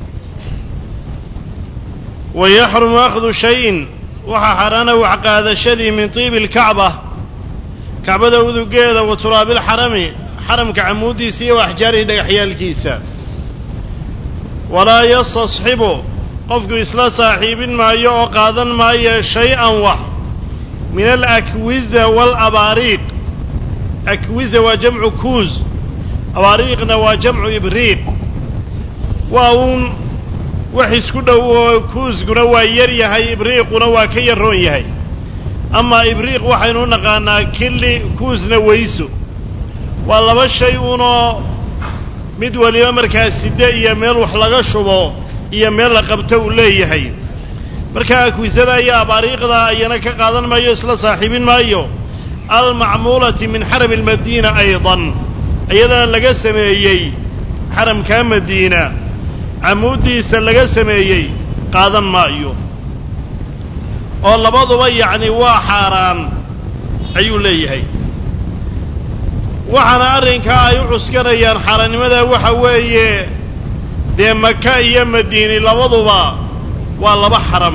ويحرم أخذ شيء وحرنا وعقاد شدي من طيب الكعبة كعبة ذو جيدة وتراب الحرم حرم كعمودي سي وأحجاره دحيا الكيسة ولا يستصحبه قفق إسلا صاحب ما يعقادا ما شيئا وح من الأكوزة والأباريق أكوزة وجمع كوز أباريقنا وجمع إبريق وأون وحس كنا كوز كنا ويري هاي إبريق كنا وكيرون يهاي أما إبريق وحينون قانا كل كوزنا ويسو والله بشيء مدولي مركز سداء يميل وحلقة شبو يميل لقبته ليه هاي مركز كوزة يا أباريق ذا ينك قادن ما يسلا صاحبين ما يو المعمولة من حرم المدينة أيضا أيضا لقى سميي حرم كان مدينة عمودي سلقى سميي قادا مايو والله بعضوا يعني واحران أيو ليهي وحنا أرنك أيو عسكريا حران ماذا وحوي دي مكة يا مدينة لبضوا والله بحرم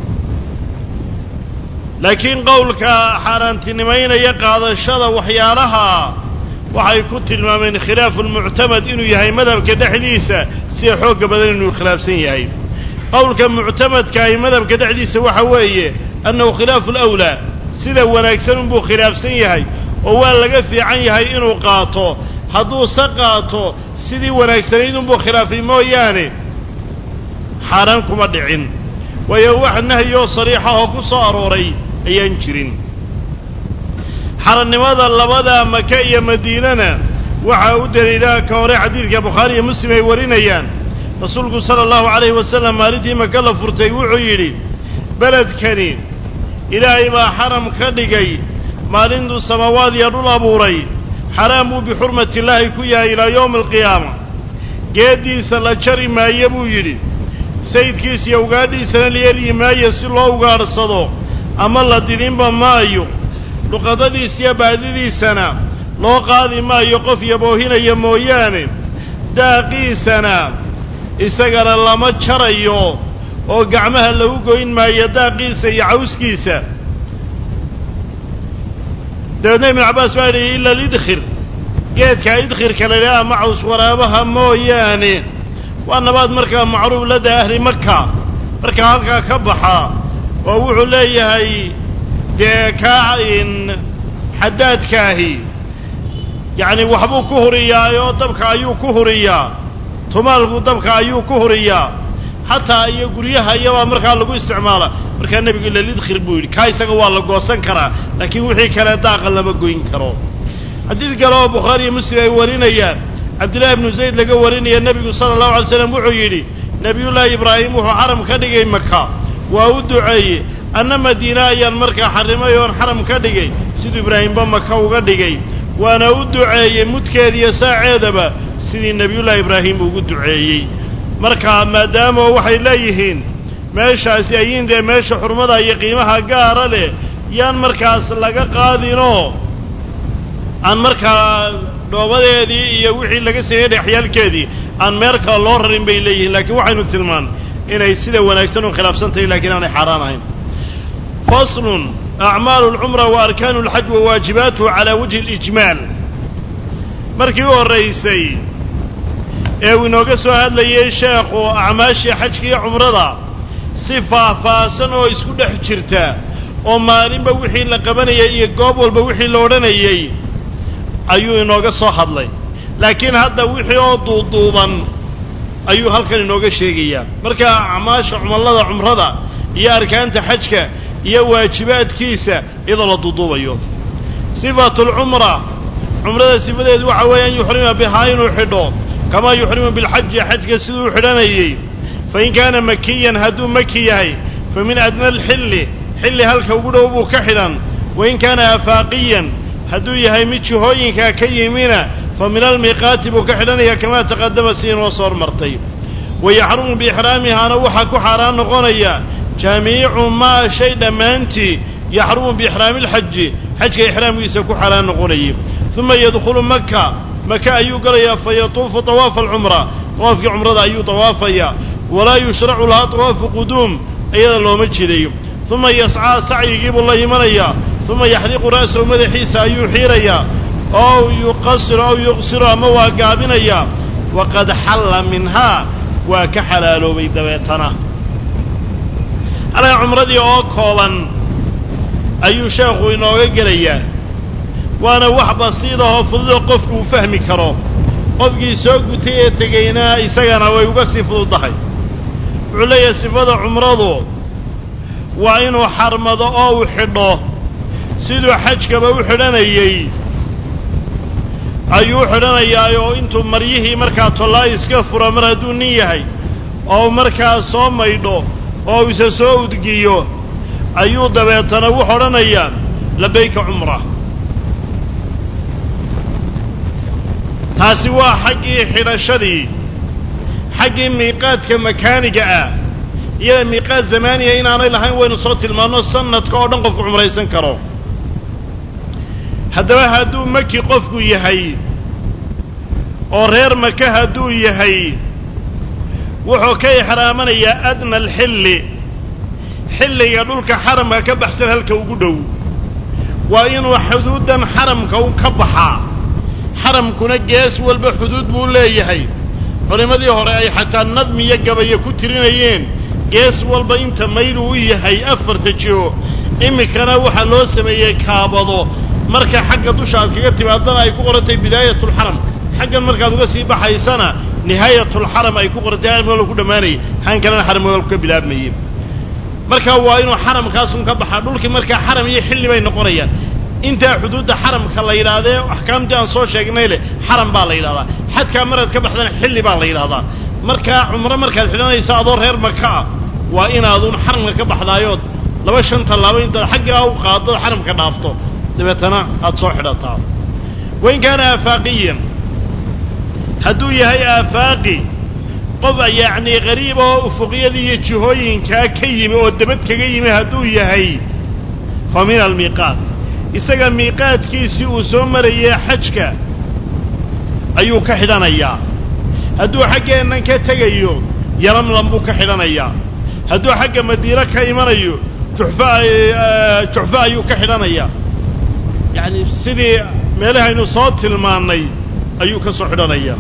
لكن قولك حارنتنمين يقعد الشذا وحيارها وحي كتل ما من خلاف المعتمد إنه يهي مذهب كدحديثة سيحوق بدل إنه خلاف سيهي قولك معتمد كهي مذهب كدحديثة وحوية أنه خلاف الأولى سيدا ونكسن بو خلاف سيهي ووال لقفي عن يهي إنه قاطو حدو سقاطو سيدي ونكسن بو خلاف موياني حارنكم الدعين ويوح النهي صريحة وكساروري ayaan jirin xaranimada labada Makka iyo Madiinana waxa uu daliilaa ka hore xadiidka Bukhari iyo Muslim ay warinayaan rasuulku sallallahu alayhi wasallam maalintii Makka la furtay wuxuu yiri baladkani ilaahay baa xaram ka dhigay maalintu samaawaad iyo dhul abuuray xaraamu bi xurmati Ilaahi ku yahay ilaa yawm alqiyaama geediisa la jari maayo buu yiri sayidkiisa iyo ugaadhiisana leeyahay maayo si loo ugaarsado ama la didinba maayo luqadadiisa iyo baadidiisana loo qaadi maayo qof yaboohinaya mooyaane daaqiisana isagana lama jarayo oo gacmaha lagu goyn maayo daaqiisa iyo cawskiisa daadna ibn Abbas waa yidhi illa lidkhir geedka idkhirka la yidhaha ama caws waraabaha mooyaane waa nabaad markaa macruuf lada ahli Makka markaa halkaa ka baxaa ووحو ليهي دي كائن حداد كاهي يعني وحبو كهريا يو طبك ايو كهريا تمالكو طبك ايو كهريا حتى ايو قريها ايو مركا لقو استعماله مركا النبي قال لي دخير بويل كاي ساقا والله قوصان كرا لكن وحي كرا داقا لما قوين كرو حديث قالوا بخاري مسلم يورينا ايان عبد الله بن زيد لقى ورينا النبي صلى الله عليه وسلم وحو يلي نبي الله إبراهيم وحو حرم كدقي مكة وأودعي أن مدينة ينمرك حرميون حرم كدقي سيد إبراهيم بمكة وكدقي وأنا أودعي متكاذي ساعدبا سيد النبي الله إبراهيم وأودعي مركا ما دام وحي ليهين meesha asiyiin de meesha xurmada iyo qiimaha gaar ah leh yaan markaas laga qaadino aan markaa dhoobadeedii iyo wixii laga sameeyay dhaxyalkeedii aan meerka loo rarin bay leeyihiin laakiin waxaynu tilmaan inay sida wanaagsan u khilaafsantahay laakiin aan xaraan ahayn faslun a'maal al-umra wa arkaan al-hajj wa waajibatuhu ala wajhi al-ijmal markii uu horeysay ee uu inooga soo hadlayay sheekhu acmaashii xajka iyo umrada si faahfaahsan oo isku dhex jirta oo maalinba wixii la qabanayay iyo goob walba wixii la oranayay ayuu inooga soo hadlay laakiin hadda wixii oo duuduuban ayuu halkan inooga sheegayaa marka acmaasha cumallada cumrada iyo arkaanta xajka iyo waajibaadkiisa iyadoo la duuduubayo sifatul cumra cumrada sifadeedu waxa weeye an yuxrima bihaa inuu xidho kamaa yuxrimu bilxaji xajka siduu u xidhanayey fain kaana makiyan hadduu maki yahay fa min adna alxilli xilli halka ugu dhow buu ka xidhan wain kaana afaaqiyan hadduu yahay mid jihooyinkaa ka yimina fa min almiiqaati buu ka xidhanaya kamaa taqadama si inoo soo hormartay wayaxrumu biixraamihaana waxaa ku xaaraan noqonaya jamiicu maa shay dhammaantii yaxrumu biixraami alxaji xajka ixraamkiisa ku xaaraan noqonayay uma yadkhulu maka maka ayuu galayaa fayatuufu tawaafa alcumra tawaafkii cumrada ayuu tawaafayaa walaa yushracu lahaa tawaafu quduum iyada looma jidayo uma yascaa sacyigii buu la imanayaa uma yaxliqu ra'sahu madaxiisa ayuu xiirayaa ow yuqasiru ow yuqsiru ama waa gaabinayaa waqad xalla minhaa waa ka xalaaloobay dabeetana halkaa cumradii oo kooban ayuu sheekhu inooga gelayaa waana wax basiidahoo fududoo qofku uu fahmi karo qofkii soo gutay ee tegayna isagana way uga sii fududdahay wuxuu leeyahay sifada cumradu waa inuu xarmado oo uu xidho siduu xajkaba u xidhanayey ayuu u xidhanayaa oo intuu maryihii markaa tollaa iska fura mar hadduu nin yahay oo markaa soo maydho oo isa soo udgiyo ayuu dabeetana wuxu odhanayaa labayka cumra taasi waa xaggii xidhashadii xaggii miiqaadka makaaniga ah iyada miiqaad zamaaniya inaanay lahayn waynu soo tilmaanno sanadka oo dhan qofku cumraysan karo haddaba hadduu maki qofku yahay oo reer maka hadduu yahay wuxuu ka ixraamanayaa adna alxilli xilliga dhulka xaramka ka baxsan halka ugu dhow waa inuu xuduuddan xaramka u ka baxaa xaramkuna gees walba xuduud buu leeyahay culimmadii hore ay xataa nadmi iyo gabaye ku tirinayeen gees walba inta maylu u yahay afarta jiho iminkana waxaa loo sameeyey kaabado marka xagga dusha aad kaga timaadana ay ku qorantay bidaayatulxaram xaggan markaad uga sii baxaysana nihaayatulxaram ay ku qorantay xaramka ku dhammaanayay xan kalena xaramka ka bilaabmayey marka waa inuu xaramkaasun ka baxaa dhulkii markaa xaram iyo xilli bay noqonayaan intaa xuduudda xaramka la yidhaahdee axkaamtii aan soo sheegnay leh xaram baa la yidhahdaa xadkaa maraad ka baxdana xilli baa la yidhahdaa markaa cumro markaad xidhanaysa adoo reer maka ah waa inaadun xaramka ka baxdaayood laba shan tallaabo intaad xaggaa u qaaddo xaramka dhaafto dabeetana aad soo xidhataa wain kaana aafaaqiyan hadduu yahay aafaaqi qof yacnii qariib oo ufuqyadii iyo jihooyinkaa ka yimi oo dabad kaga yimi hadduu yahay fa min almiiqaat isaga miiqaadkiisii uu soo marayey xajka ayuu ka xidhanayaa hadduu xaggeennan ka tegayo yalamlam buu ka xidhanayaa hadduu xagga madiine ka imanayo juxfa juxfa ayuu ka xidhanayaa yacni sidii meelahaynu soo tilmaannay ayuu ka soo xidhanayaa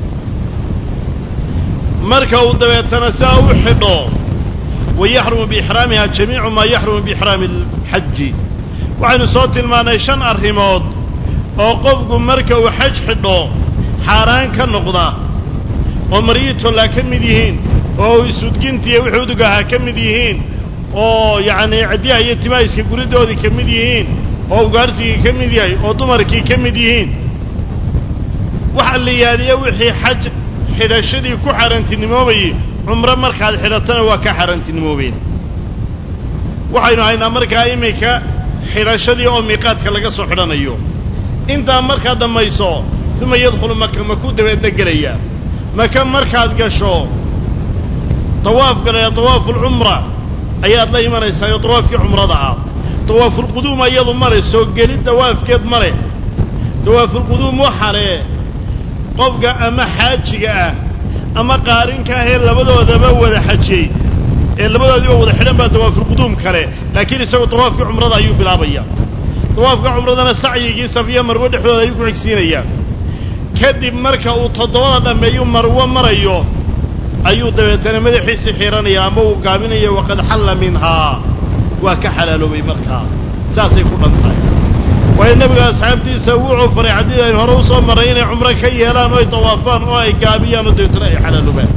marka uu dabeetana saa u xidho wayaxrumu biixraamiha jamiicu maa yaxrumu biixraami alxaji waxaynu soo tilmaannay shan arrimood oo qofku marka uu xaj xidho xaaraan ka noqda oo maryihii tollaa ka mid yihiin oo isudgintiiyo wixii udug ahaa ka mid yihiin oo yacnii cidyaha iyo timaha iska guridoodii ka mid yihiin oo ugaarsigii ka mid yahay oo dumarkii ka mid yihiin waxa la yaaliya wixii xaj xidhashadii ku xaaraantinimoobayey cumro markaad xidhatana waa ka xaaraantinimoobeen waxaynu haynaa markaa iminka xidhashadii oo miiqaadka laga soo xidhanayo intaa markaad dhammayso uma yadkhulu maka makuu dabeedna gelayaa maka markaad gasho tawaafka la tawaafulcumra ayaad la imanaysaa oo tawaafkii cumrada ah tawaafulquduum iyadu mare soo gelid dawaafkeed mare tawaafulquduum waxale qofka ama xaajiga ah ama qaarinka ahee labadoodaba wada xajiyey ee labadoodiiba wada xidhan baa tawaafulquduum kale laakiin isagu tawaafkii cumrada ayuu bilaabaya tawaafka cumradana sacyigii safiya marwo dhexdooda ayuu ku xigsiinayaa kadib marka uu toddobada dhammeeyu marwo marayo ayuu dabeetana madaxiisii xiiranaya ama uu gaabinaya waqad xalla minhaa waa ka xalaaloobay markaa saasay ku dhan tahay والنبي أصحابتي سووا فري حديث إن هروسا مرين عمره كي يلان ويطوافان ويقابيان وتترأي على لبان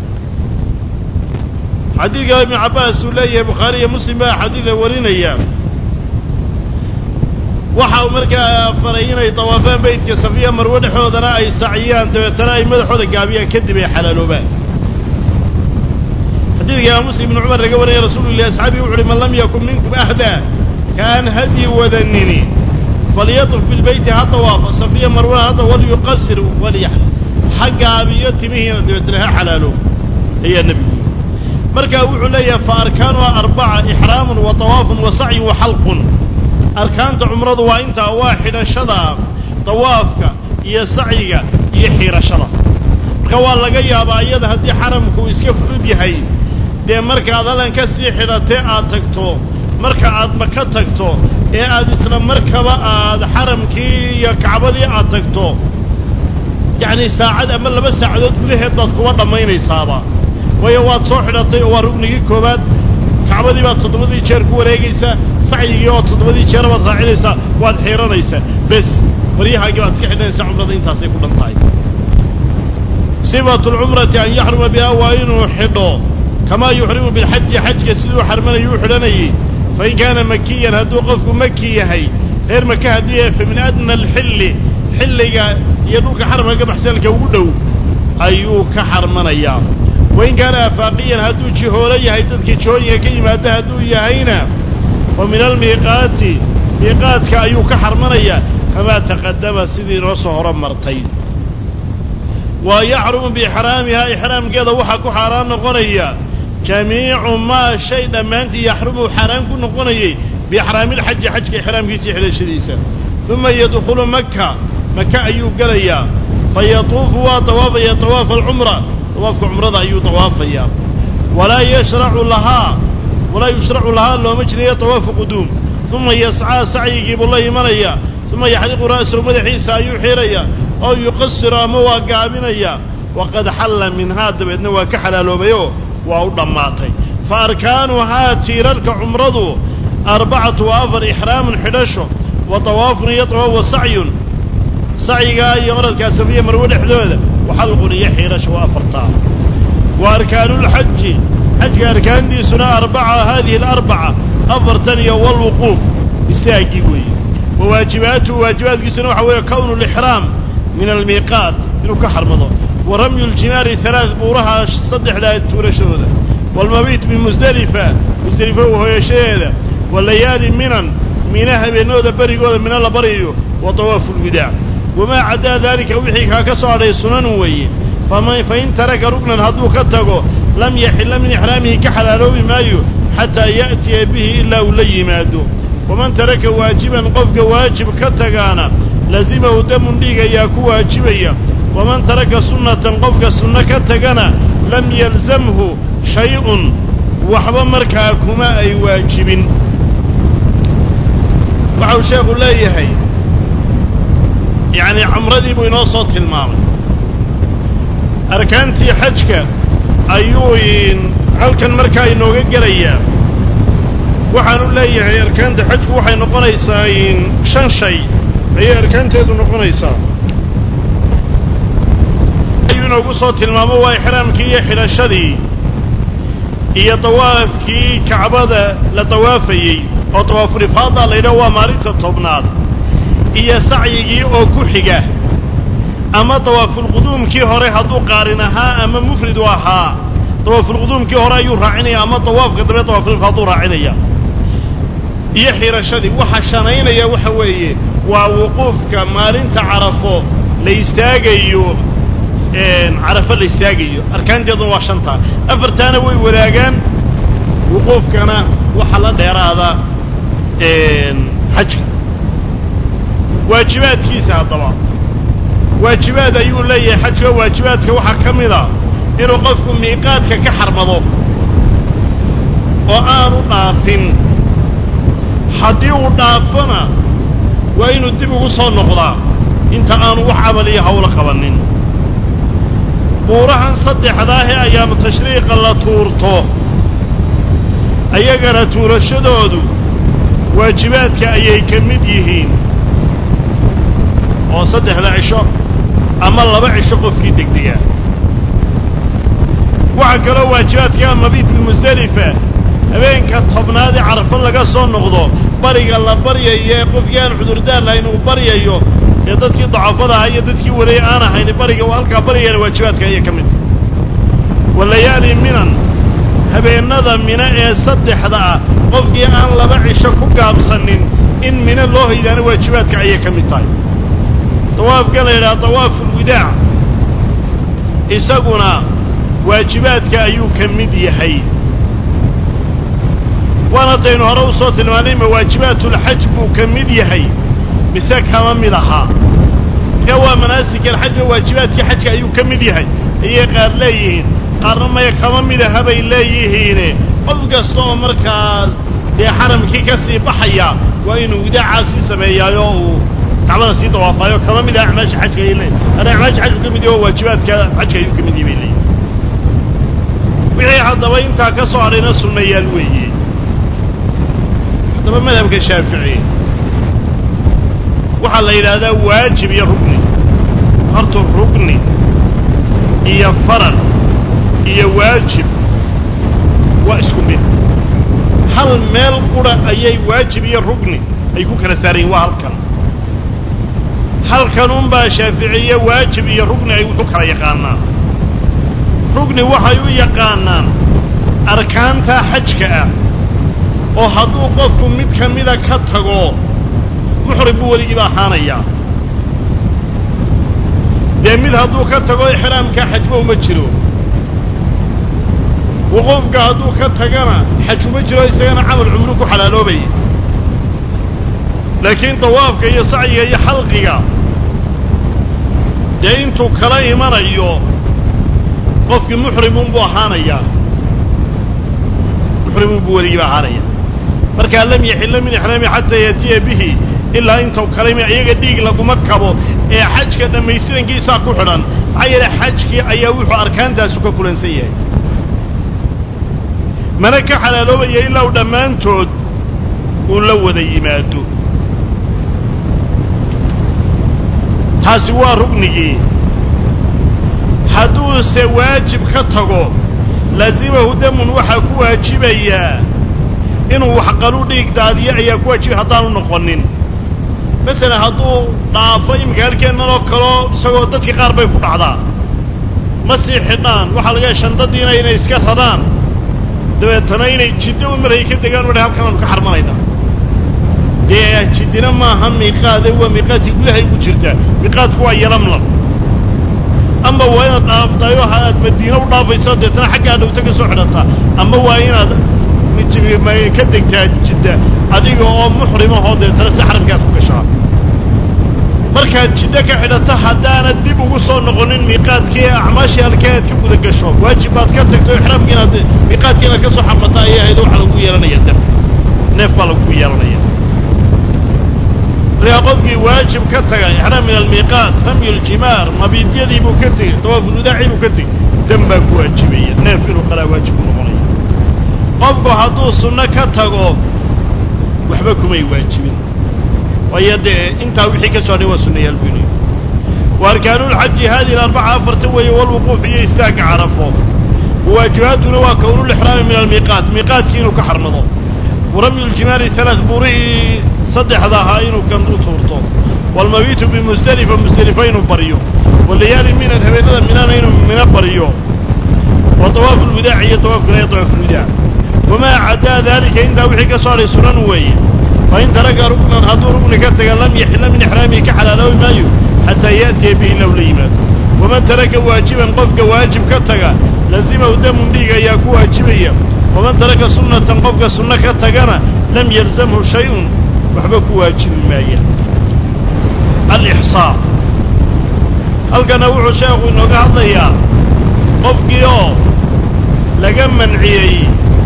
حديث ابن عباس وليه بخاري مسلم حديث ورين أيام waxaa markaa farayinay tawaafaan beydka safiya marwo dhexoodana ay saciyaan dabeetana ay madaxooda gaabiyaan kadib ay xalaaloobaan xadiidka muslim ibn umar laga wariyay rasuulullaahi asxaabi wuxuu man lam yakun minkum ahda kaan hadi wadanini falyatuf bil bayti hatta waaf safiya marwo hatta wal yuqassir wal yahl hagaabiyo timihina dabeetana xalaalo ay nabi markaa wuxuu leeyahay fa arkaanu arba'a ihraamun wa tawaafun wa sa'yun wa halqun أركانت عمره وإنت واحد شذا طوافك يا سعيك يا حير شذا قوال لقيا بعيد هدي حرمك ويسكف ذي هاي ده مركز هذا لأن كسي حرته أتكتو مركز مكتكتو إيه هذا إسلام مركب هذا حرمك يا كعبدي أتكتو يعني ساعد أما لا بس ساعدت بده هدت قوة ما ينصابه ويوات صح حرته وربني كوبات كعبدي بقى تضبطي شركو وريجيسا سعيو تضبطي شربت راعيسا واد حيرانيسا بس وريها جوات كحنا نسع عمره انت سيكون طاي صفة العمرة أن يحرم بها وإنه حضو كما يحرم بالحج حج كسيدو حرمنا يحرني فإن كان مكيا هدو قفك مكي هي غير مكة هديه فمن أدنى الحل حل يدوك حرمك بحسنك ودو أيوك حرمنا إياه وإن كان أفاقيا هدو جهوري هيدتك جوية كيما هدو يهينا ومن الميقات ميقاتك أيوك حرمانيا كما تقدم سيدي رسول مرتين ويحرم بإحرامها إحرام كذا وحكو حرام نقنيا جميع ما شيء لما أنت يحرم حرام كن نقنيا بإحرام الحج حج إحرام كيسي حدا شديسا ثم يدخل مكة مكة أيوك قليا فيطوف وطواف يطواف العمرة طواف عمرة أيو طوافيا ولا يشرع لها ولا يشرع لها لو مجري طواف قدوم ثم يسعى سعي يجيب الله منيا ثم يحلق رأسه مدحيسا يحيريا أو يقصر مواقع منيا وقد حل من هذا بأنه وكحل لوبيو وأضماتي فأركانها تيرلك عمرض أربعة وأفر إحرام حدشه وطواف يطوى وسعي سعي يغرد كاسفية مرود حدوده وحلق يحيرش وأفرطاه وأركان الحج حج أركان دي سنة أربعة هذه الأربعة أفرتني والوقوف الساقي وواجباته واجبات سنة وحوية كون الإحرام من الميقات إنه كحر مضى ورمي الجمار ثلاث بورها صدح لا تورشوذا والمبيت من مزدلفة مزدلفة وهو يشهد والليالي منن منها بينوذا بريقوذا من الله بريو وطواف الوداع وما عدا ذلك وحيك هكسو عليه سنن ويه فإن ترك ركنا هدو كتغو لم يحل من إحرامه كحلالو بمايو حتى يأتي به إلا ولي مادو ومن ترك واجبا قفق واجب كتغانا لزمه دم ديغا ياكو واجبيا ومن ترك سنة قفق سنة كتغانا لم يلزمه شيء وحبا مركاكما أي واجب وحو شيخ الله يهي يعني عمردي بينوصت الماضي أركانتي حجك أيوين هل كان مركاي نوغا قليا وحانو ليهي أركانتي حجك وحي نقنيساين شن شيء هي أركانتي دو نقنيسا أيوين وقصوت الماضي وإحرامك يحل الشدي إيا طوافكي كعبادة لطوافي أو طواف رفاضة لينوى مالية الطبنات إيا سعيكي أو كحيقة أما طواف القدوم كي هوري هدو قارنها أما مفرد وها طواف القدوم كي هوري يرعيني أما طواف قدمي طواف الفاضو رعيني يحي رشدي وحشانين يا وحوي ووقوفك مالين تعرفوا ليستاقيو عرفة ليستاقيو أركان جدو واشنطا أفرتانا وي وذاقان وقوفك أنا وحلا دير هذا حج واجبات كيسا طبعا واجبات أيون لي حجك واجباتك وحكمذا إنه قفكم ميقاتك كحرمضو وآنو نافن حديو نافنا وإنو الدبو صون نقضا انت آنو وحعملي هولا قبنين بورهان صدح ذاهي أيام التشريق اللي تورتو أيقنا تورشدودو واجباتك أيهي كمديهين oo saddexda cisho ama laba cisho qofkii degdega waxa kaloo waajibaadka mabiit bimusdalifa habeenka tobnaad ee carafo laga soo noqdo bariga la baryayo qofkii aan cudurdaar lahayn uu baryayo ee dadkii dacafada ah iyo dadkii waday aan ahayn bariga waa halka bariyana waajibaadka ay ka mid walayaali minan habeenada mina ee saddexda ah qofkii aan laba cisho ku gaabsanin in mina loo haydaana waajibaadka ay ka mid tahay tawaafka la yiraahdo tawaaful wadaac isaguna waajibaadka ayuu ka mid yahay وانا تينو هرو صوت المالين واجبات الحج بو كميد يحي مساك هما مدها كوا مناسك الحج واجبات حج ايو كميد يحي اي قار ليهين قار ما يكما مدها بي ليهين قفق الصوم مركز دي حرم كي كسي بحيا وإنو وداع عاسي سميايو كعبنا سي طوافايو كما مدها اعماش حج ايو لي انا اعماش حج كميد يو واجبات حج ايو كميد يبي لي وحي حدا وينتا كسو علينا سنيا الويي طبعا مذهبك الشافعي وحال إلى هذا واجب يا ركني هرت الركني هي فرض هي واجب واسكم به هل مال قرى أي واجب يا ركني أيكون كنسارين وهالكن هل كانوا با شافعية واجب يا ركني أي حكرة يقانا ركني وحيو يقانا أركانتا حجك oo hadduu qofku mid kamida ka tago muxrim buu wali ibaahanaya de mid hadduu ka tago ihraamka xajba uma jiro waqofka hadduu ka tagana xaj uma jiro isagana amal umru ku xalaaloobay laakiin tawaafka iyo sacyiga iyo xalqiga de intuu kala imanayo qofkii muxrim buu ahaanaya muxrim buu wali ibaahanaya marka lam yahilla min ihrami hatta yatiya bihi illa inta kalima iyaga dhiig lagu makabo ee xajka dhamaystirankiisa ku xiran ayay xajki ayaa wuxuu arkaantaas ka kulansan yahay marka xalaaloobay ilaa dhamaantood uu la wada yimaado taasi waa ruknigii hadduu se waajib ka tago lazimahu damun waxa ku waajibaya inuu wax qalu dhiig daadiyo ayaa ku waajib hadaan u noqonin mesela hadduu dhaafo imkaalkeena loo kalo isagoo dadkii qaar bay ku dhacdaa ma sii xidhaan waxaa laga shandadiina inay iska radaan dabeetana inay jiddo u maray ka degaan wadha halkan aanu ka xarmanayna dee jiddina maaha miiqaade waa miiqaadkii gudahay ku jirta miiqaadku waa yalamlam ama waa inaad dhaaftayo aad madiina u dhaafayso deetana xaggaa dhowta ka soo xidhataa ama waa inaad ما كدك جدة هذه هو محرمة هذا ترى سحرم كات كشها مركز جدة كحدة تحدانا الدب وصون نقولين ميقات كي أعماشي هالكات كيف بدك الشوف واجبات كاتك تو إحرام كنا ميقات كنا كسر حمتايا هيدو على قوية لنا يدم نفعل قوية لنا يدم رياضك واجب كاتك إحرام من الميقات رمي الجمار ما بيدي بوكتي طواف الوداعي بوكتي دمك واجبية نافل وقلا واجب نقولين qofku hadduu sunno ka tago waxba kumay waajibin wayade inta wixii ka soo dhawaa sunnayaal bini واركان الحج هذه الأربعة فرتوي والوقوف هي استاق عرفه وواجباتنا وكون الإحرام من الميقات ميقات كينو كحرمضه ورمي الجمال ثلاث بري صدح ذاهين وكان طورته والمبيت بمزدلفة مزدلفين بريو والليالي من الهبينة منانين من بريو وطواف الوداع هي طواف كلا طواف الوداع وما عدا ذلك عند وحي صار سنن وي فإن ترك ركنا هذو ركن كتك لم يحل من إحرامه كحلاله مايو حتى يأتي به لو ليمات ومن ترك واجبا قفك واجب كتك لازمه دم بيغا يكو واجبيا ومن ترك سنة قفك سنة كتكنا لم يلزمه شيء وحبك واجب مايا الإحصاء هل كان نوع شيخ إنه قاضيا قفك يو لقم منعيي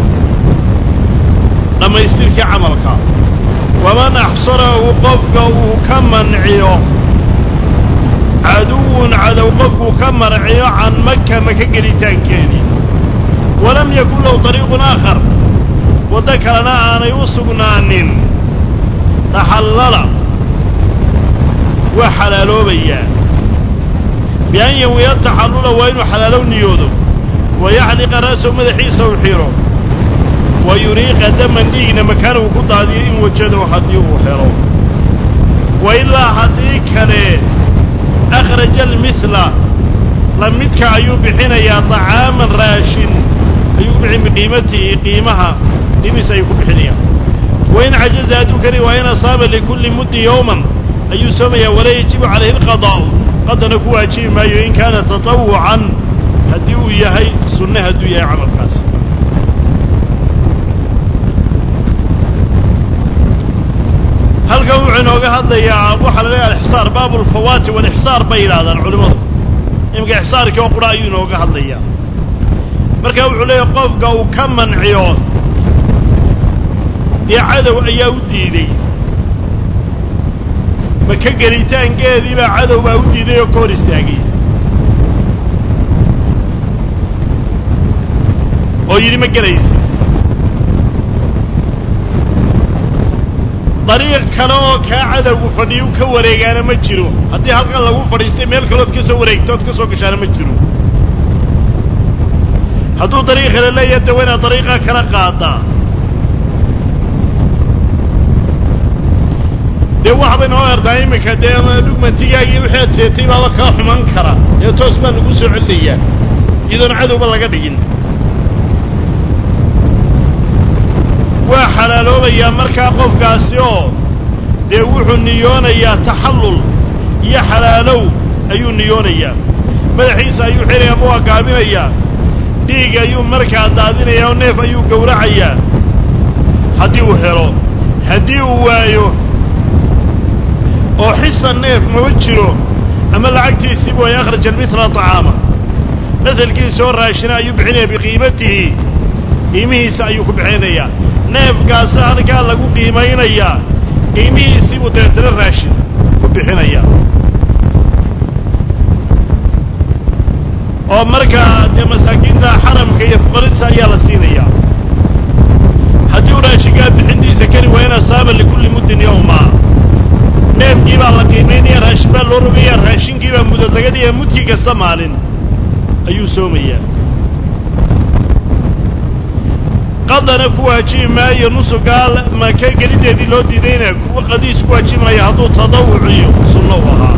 لما يسترك عملك ومن أحصره قفك كمنعيه عدو عدو قفك كمنعيه عن مكة مكة قريتان كيني ولم يكن له طريق آخر وذكرنا أن يوسقنا أن تحلل وحلالو بيا بأن ينوي التحلل وإنه حلالو نيوذو ويعلق رأسه مدحيسه وحيره ويريق دما ديقنا مكانه قد هذه إن وجده حديه وحيره وإلا هذيك أخرج المثل لم يتك أيوب حين يا طعاما راشن أيوب بقيمته قيمها قيمة سيكون بحنيا وإن عجز أدوكني وإن أصاب لكل مد يوما أي سمي ولا يجب عليه القضاء قد نكون أجيب ما إن كان تطوعا هديه يهي سنة هديه يا عمل قاسم هل قوعنا وقهد يا أبو حلال الإحصار باب الفوات والإحصار بين هذا العلماء يمكن إحصارك وقرأيون وقهد يا مركب عليه قف قو كم من عيون دي عدو أيودي دي ما كقريتان قاذي با عدو باودي دي وكورستاقي oo yiri ma galaysi dariiq kale oo ka cadawgu fadhiyo ka wareegana ma jiro hadii halkan lagu fadhiistay meel kale oo ka soo wareegto oo ka soo gashaana ma jiro haduu dariiq kale leeyahay wana dariiqa kala qaada de waxa bay noo arday imika de dhugmantigaagii wixii teetay baa ka xuman kara ee toos baan ugu soo celiyaa idan cadawba laga dhigin وحلالو بيا مركا قف قاسيو دي وحو نيونيا تحلل يا حلالو ايو نيونيا مدحيس ايو حيري ابوها قابينيا ديق ايو مركا دادينيا ونيف ايو قورعيا هديو حيرو هديو وايو وحس النيف موجرو اما العقتي يسيبو يخرج المثل طعاما مثل كي سور راشنا يبحني بقيمته قيمه سايوك بحينيا neef gaasa halka lagu qiimeynaya qiimihiisa uu deetay raashin ku bixinaya oo marka de masaakiinta xaramka iyo fuqarada ayaa la siinaya hadii uu raashinka bixintiisa kari wayna saaba likulli muddin yawma neefkii baa la qiimeynaya raashin baa loo rogaya raashinkii baa muddo laga dhigay mudkii kasta maalin ayuu soomayaa قدنا كواجي ما ينص قال ما كان قريد هذه لو دينا وقديس كواجي ما يهضو تضوعي صلوها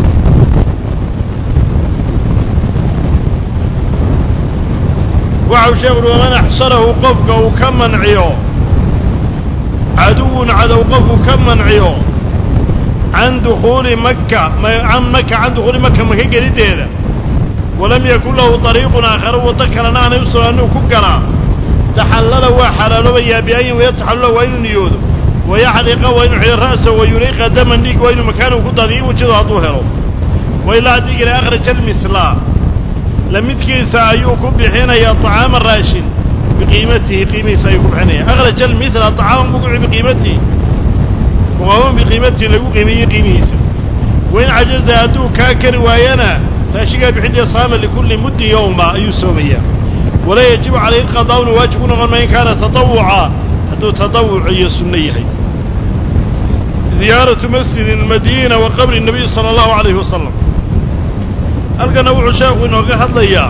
وعوشور ومن احصره قفقه وكم منعيه عدو عدو قفه كم منعيه عن دخول مكة عن مكة عن دخول مكة ما كان قريد هذا ولم يكن له طريق آخر وذكرنا أن يوصل أنه كقنا تحلل وحلل بيا بأي ويتحلل وين نيوذ ويحلق وين على رأسه ويريق دما ليك وين مكانه قد ذي وجد ظهره وإلا هديك لأخرج المثلا لم يتكي سايوكم بحين يا طعام الراشن بقيمته قيمة سايوكم بحين أخرج المثلا طعام بقع بقيمته وهو بقيمته له قيمة قيمة وإن عجز هاتو كاكر وينا راشقا بحين يصام لكل مد يوم يسوميا ولا يجب عليه القضاء واجب غير ما كان تطوعا حتى تطوعي السنيه زيارة مسجد المدينة وقبر النبي صلى الله عليه وسلم ألقى نوع شاق إنه قد ضيع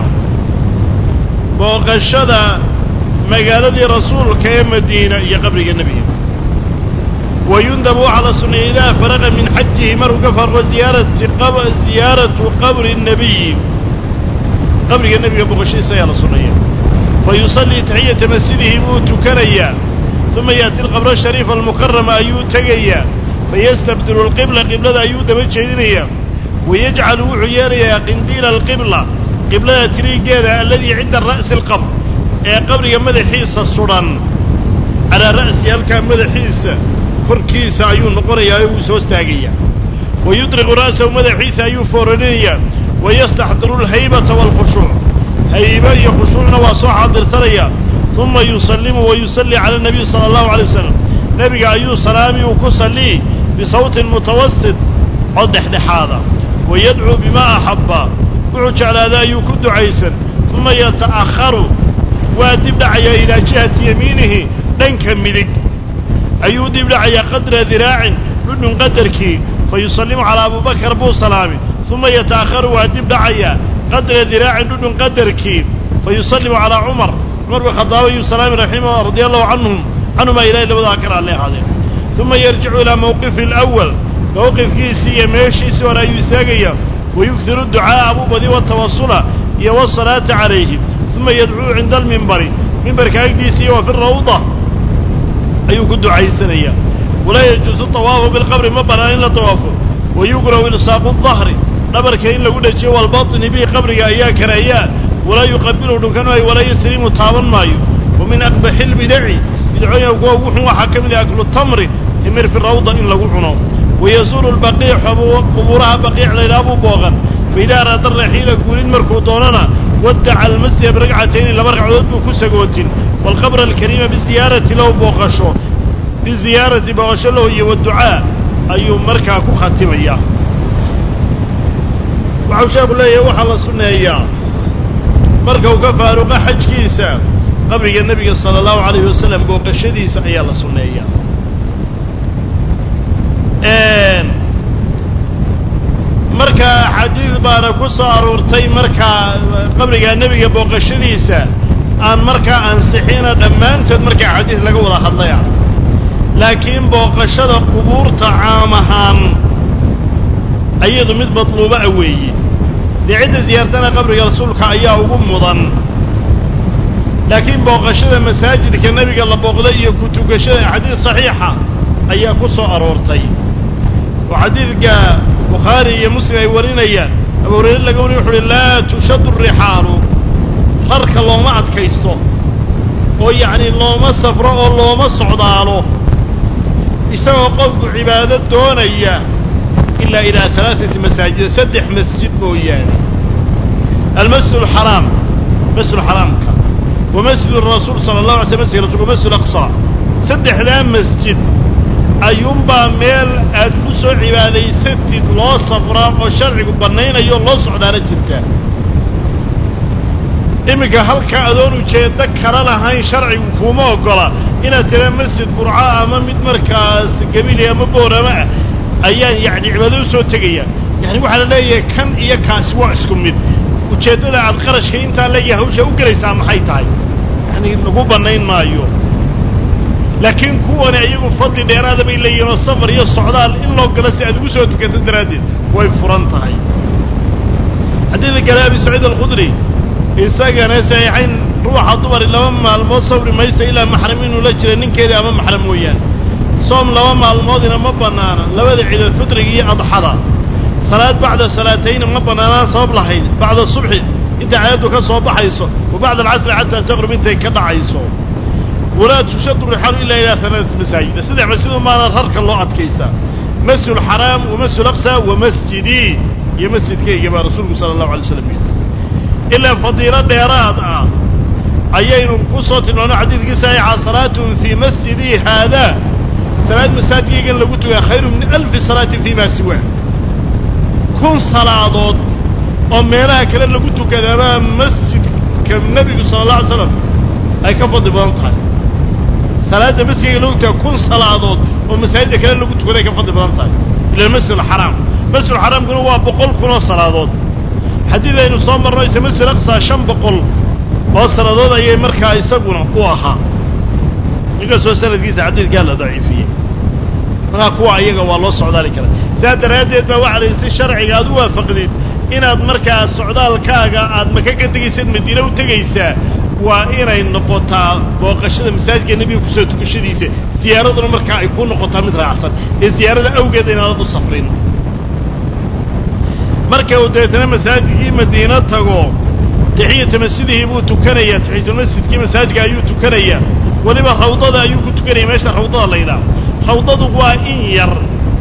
وقشد مقالة رسول كي مدينة يا قبر النبي ويندب على السنة إذا فرغ من حجه مر كفر وزيارة قبر زيارة قبر النبي قبر النبي أبو غشي سيارة سنية فيصلي تحية مسجده موت كريا ثم يأتي القبر الشريف المكرم أيو تقيا فيستبدل القبلة قبلة أيو دمجهدنيا ويجعل عياريا قنديل القبلة قبلة تريقيا الذي عند الرأس القبر قبر يمدى حيث الصران على رأس يلقى مدى حيث كركيس أيو نقريا أيو سوستاقيا ويدرق رأسه مدى حيث أيو فورنيا ويستحضر الهيبة والخشوع هيبة يخشوعنا وصوح حضر سريا ثم يسلم ويسلي على النبي صلى الله عليه وسلم نبي أيو سلامي وكسلي بصوت متوسط عدح لحاذا ويدعو بما أحب وعج على ذا يكد عيسا ثم يتأخر ودبلعي إلى جهة يمينه لنك ملك أيو دبلعي قدر ذراع لن قدرك فيسلم على أبو بكر بو سلامي ثم يتأخر وادب دعيا قدر ذراع دون قدر كيب فيسلم على عمر عمر بن الخطاب سلام رحمه رضي الله عنهم عنهما إلى إلى وذاكر عليه هذا ثم يرجع إلى موقف الأول موقف كيسية ماشي سورة يستاقيا ويكثر الدعاء أبو بدي والتوصل والصلاة عليه ثم يدعو عند المنبر منبر كايديسي وفي الروضة أيوك الدعاء السنية ولا يجوز الطواف بالقبر مبنى إلا طوافه ويقرأ إلصاق الظهر نبر كإن لقول الشيء والباطن به قبرك أياك رأيان ولا يقبله دكانه ولا يسلم طابا مايو ومن أقبح البدع بدعوه وقوه وحكم ذا أكل التمر تمر في الروضة إن لقونه ويزور البقيع قبورها بقيع ليل أبو بوغن فإذا أراد الرحيل قولين مركوطوننا ودع المسجد برقعتين لبرقع ضده كسقوتين والقبر الكريم بالزيارة له بوغشو بالزيارة بوغشو له والدعاء أي مركع كختم إياه وعوشاب الله يوحى الله سنة إياه مركع كفاروق حج كيسا قبر النبي صلى الله عليه وسلم بوغشديسا إياه الله سنة إياه marka xadiis baana ku soo aroortay marka qabriga nabiga booqashadiisa aan marka ansixina dhamaantood marka xadiis laga wada hadlaya laakiin booqashada qubuurta caam ahaan ayadu mid matluuba weeye deecida ziyaartana qabriga rasuulka ayaa ugu mudan laakiin booqashada masaajidka nabiga la booqday iyo ku tukashada xadiis saxiixa ayaa ku soo aroortay وحديث بخاري مسلم يورينا أبو هريرة لقول يقول لا تشد الرحال ترك الله ما أتكيسته ويعني الله ما سفره الله ما صعداله يسوى قصد عبادة دون إياه إلا إلى ثلاثة مساجد سدح مسجد بوياني المسجد الحرام مسجد الحرام ومسجد الرسول صلى الله عليه وسلم ومسجد الأقصى سدح ذا مسجد أيومبا ميل أدكسو عبادي ستد الله صفراء وشرعي بنين أيو الله صعدانا جلتا إمكا هلكا أدونو جيدك كرانا هاي شرعي وكوما وقلا إنا ترى مسجد برعاء أمام مركز قبيلي أمام بورا ما أيان يعني عبادو سو تقيا يعني وحالا لايه كان إيا كاسوا اسكم مد وجيدنا عن قرش هينتا لايه هوشا وقريسا محيطاي يعني نقو بنين ما أيو لكن كوانا أيقو فضل ديرادة بي اللي ينصفر يصعدال إن لو قلسي أدوسوا تكتن درادين ويفرنتهاي حديث الكلام سعيد الخدري إنساقا ناسا يحين روح الضبر لما المصور ما يسا إلا محرمين ولجر إنين كذا أمام محرمويان صوم لما الماضي ما بنانا لبدا عيد الفطر هي أضحضا صلاة بعد صلاتين ما بنانا صوب لحين بعد الصبح انت عيادك صوب حيصو وبعد العصر حتى تغرب انت كدع عيصو ولا تشد الرحال إلا إلى ثلاث مساجد سدع مسجد ما نرهرك الله أتكيسا مسجد الحرام ومسجد الأقصى ومسجدي يا مسجد كي جبا رسولك صلى الله عليه وسلم إلا فضيلة ديرات آه أيين قصة وانا حديث قسايا صلاة في مسجدي هذا صلاة مساجد يقول لقلتها خير من ألف صلاة فيما سواه كن صلاة أميناها كلا لقلتها كذا مسجد كالنبي صلى الله عليه وسلم أي كفضل بلانتها صلاة مسجد لوقتها كل صلاة ومساجد كلا لو قلت كذا كفضل بلانتها إلى المسجد الحرام المسجد الحرام قالوا بقول كل صلاة حديث إنه صام الرئيس مسجد الأقصى شن بقول وصلاة أي مركز يسقونه قواها يقول سو سنة جيس حديث قال له ضعيفية من قوة أيها والله صعد ذلك زاد راديت ما وعلى الشرعي قالوا فقدت إن مركز السعودال كاجا عاد مكان تجيس مدينة وتجيسه وإنا النقطة بوقشة مساجد النبي وكسوت كشديسة زيارة المركع يكون نقطة مثل أحسن الزيارة أوجد إن أرض الصفرين مركع وديتنا مساجد مدينة تجو تحية مسجده يبو تكرية تحية المسجد كي مساجد أيو تكرية ولما روضة أيو تكرية ما يشتر روضة ليلا روضة وإنير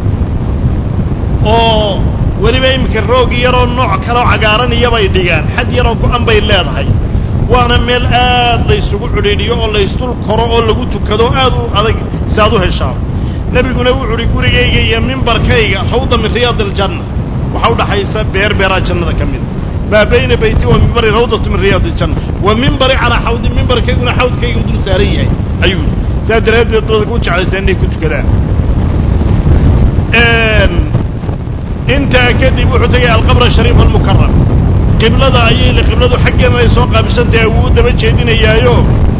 أو ولما يمكن روج يرى النوع كلو عقارن يبي ديان حد يرى كأن بيلاد هاي وانا ميل آد ليسوق عريريو أو ليستول كرو أو لقوت كذا آدو هذا سادو هالشام نبي يقول له عري كوري جي من بركيجا روضة من رياض الجنة وحول حيسا بير بير الجنة كمل ما بين بيتي ومنبر روضة من رياض الجنة ومنبر على حوض منبر كي يقول حوض كي يقول سارية أيوه سادر هذا تقولش على سنة كنت كذا انت كدب وحتى القبر الشريف المكرم قبلة أيه لقبلة حقنا يسوق بشنته وده بتشهدين إياه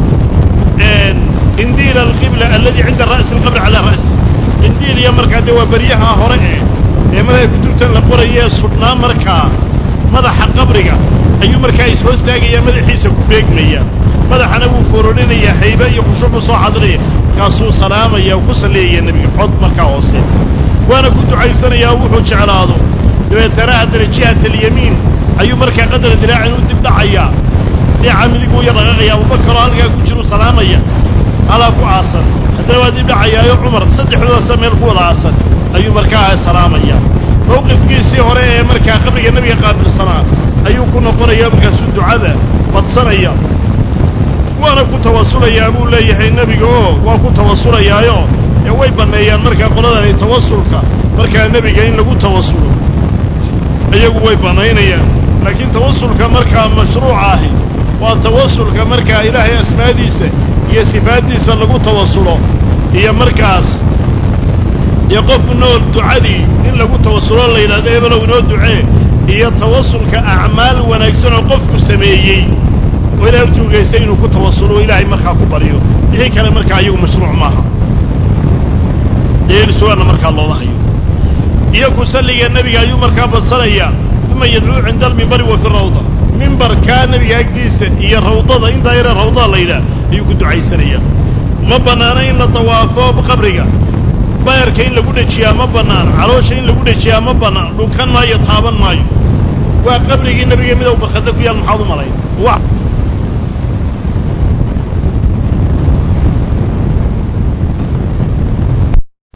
إنديل القبلة الذي عند الرأس القبر على رأسه إنديل يا مركا دوا بريها هرئة يا مركا كتبت لقرة يا صدنا مركا ماذا حق قبرك أي مركا يسوس تاجي يا ماذا حيسك بيك مية ماذا حنبو فورولين يا حيبة يخشوا بصاحدري كاسو سلام يا وكسل يا النبي حط مركا وصل وأنا كنت عايزنا يا وحو شعراضو ترى هذا الجهة اليمين أي مركا قدر دراع ودب دعيا يا عمي يقول يا رغي يا أبو بكر ألقى كجرو سلامية على أبو عاصر حتى لو ودب دعيا يا عمر صدق حدا سمير قول عاصر أي مركا سلامية موقف كيسي هوري مركا قبل النبي قابل الصلاة أي كنا قرية مركا سود عذا بتصنية وأنا كنت توصل يا أبو الله يحيي النبي أوه وكنت توصل يا يو يا ويبنا يا مركا قلنا يتوصلك مركا النبي جايين لقول توصله أيقوا ويبانينيا لكن توصلك مركا مشروعه والتوصلك مركا إلهي أسماء ديسة هي صفات ديسة لقو توصله هي مركز يقف النور الدعادي إن لقو توصله الله إلى ذهب لو نور دعاء هي توصلك أعمال ونكسر وقفك السميي وإلى أبتو قيسين وكو توصله إلهي مركا كبريو إيه كان مركا أيقو مشروع معها إيه لسوانا مركا الله خيو يكو سلي النبي أيو مركب الصلاة ثم يدعو عند المنبر وفي الروضة منبر كان نبي أكديس هي الروضة إن داير الروضة ليلة يكو دعاء سرية ما بنانا إلا طوافه بقبرك باير كين لقود شيا ما بنانا عروش إن لقود شيا ما بنانا لو كان ما يطابن مايو وقبرك النبي مذوب بخذك يا المحاضر ملاي واحد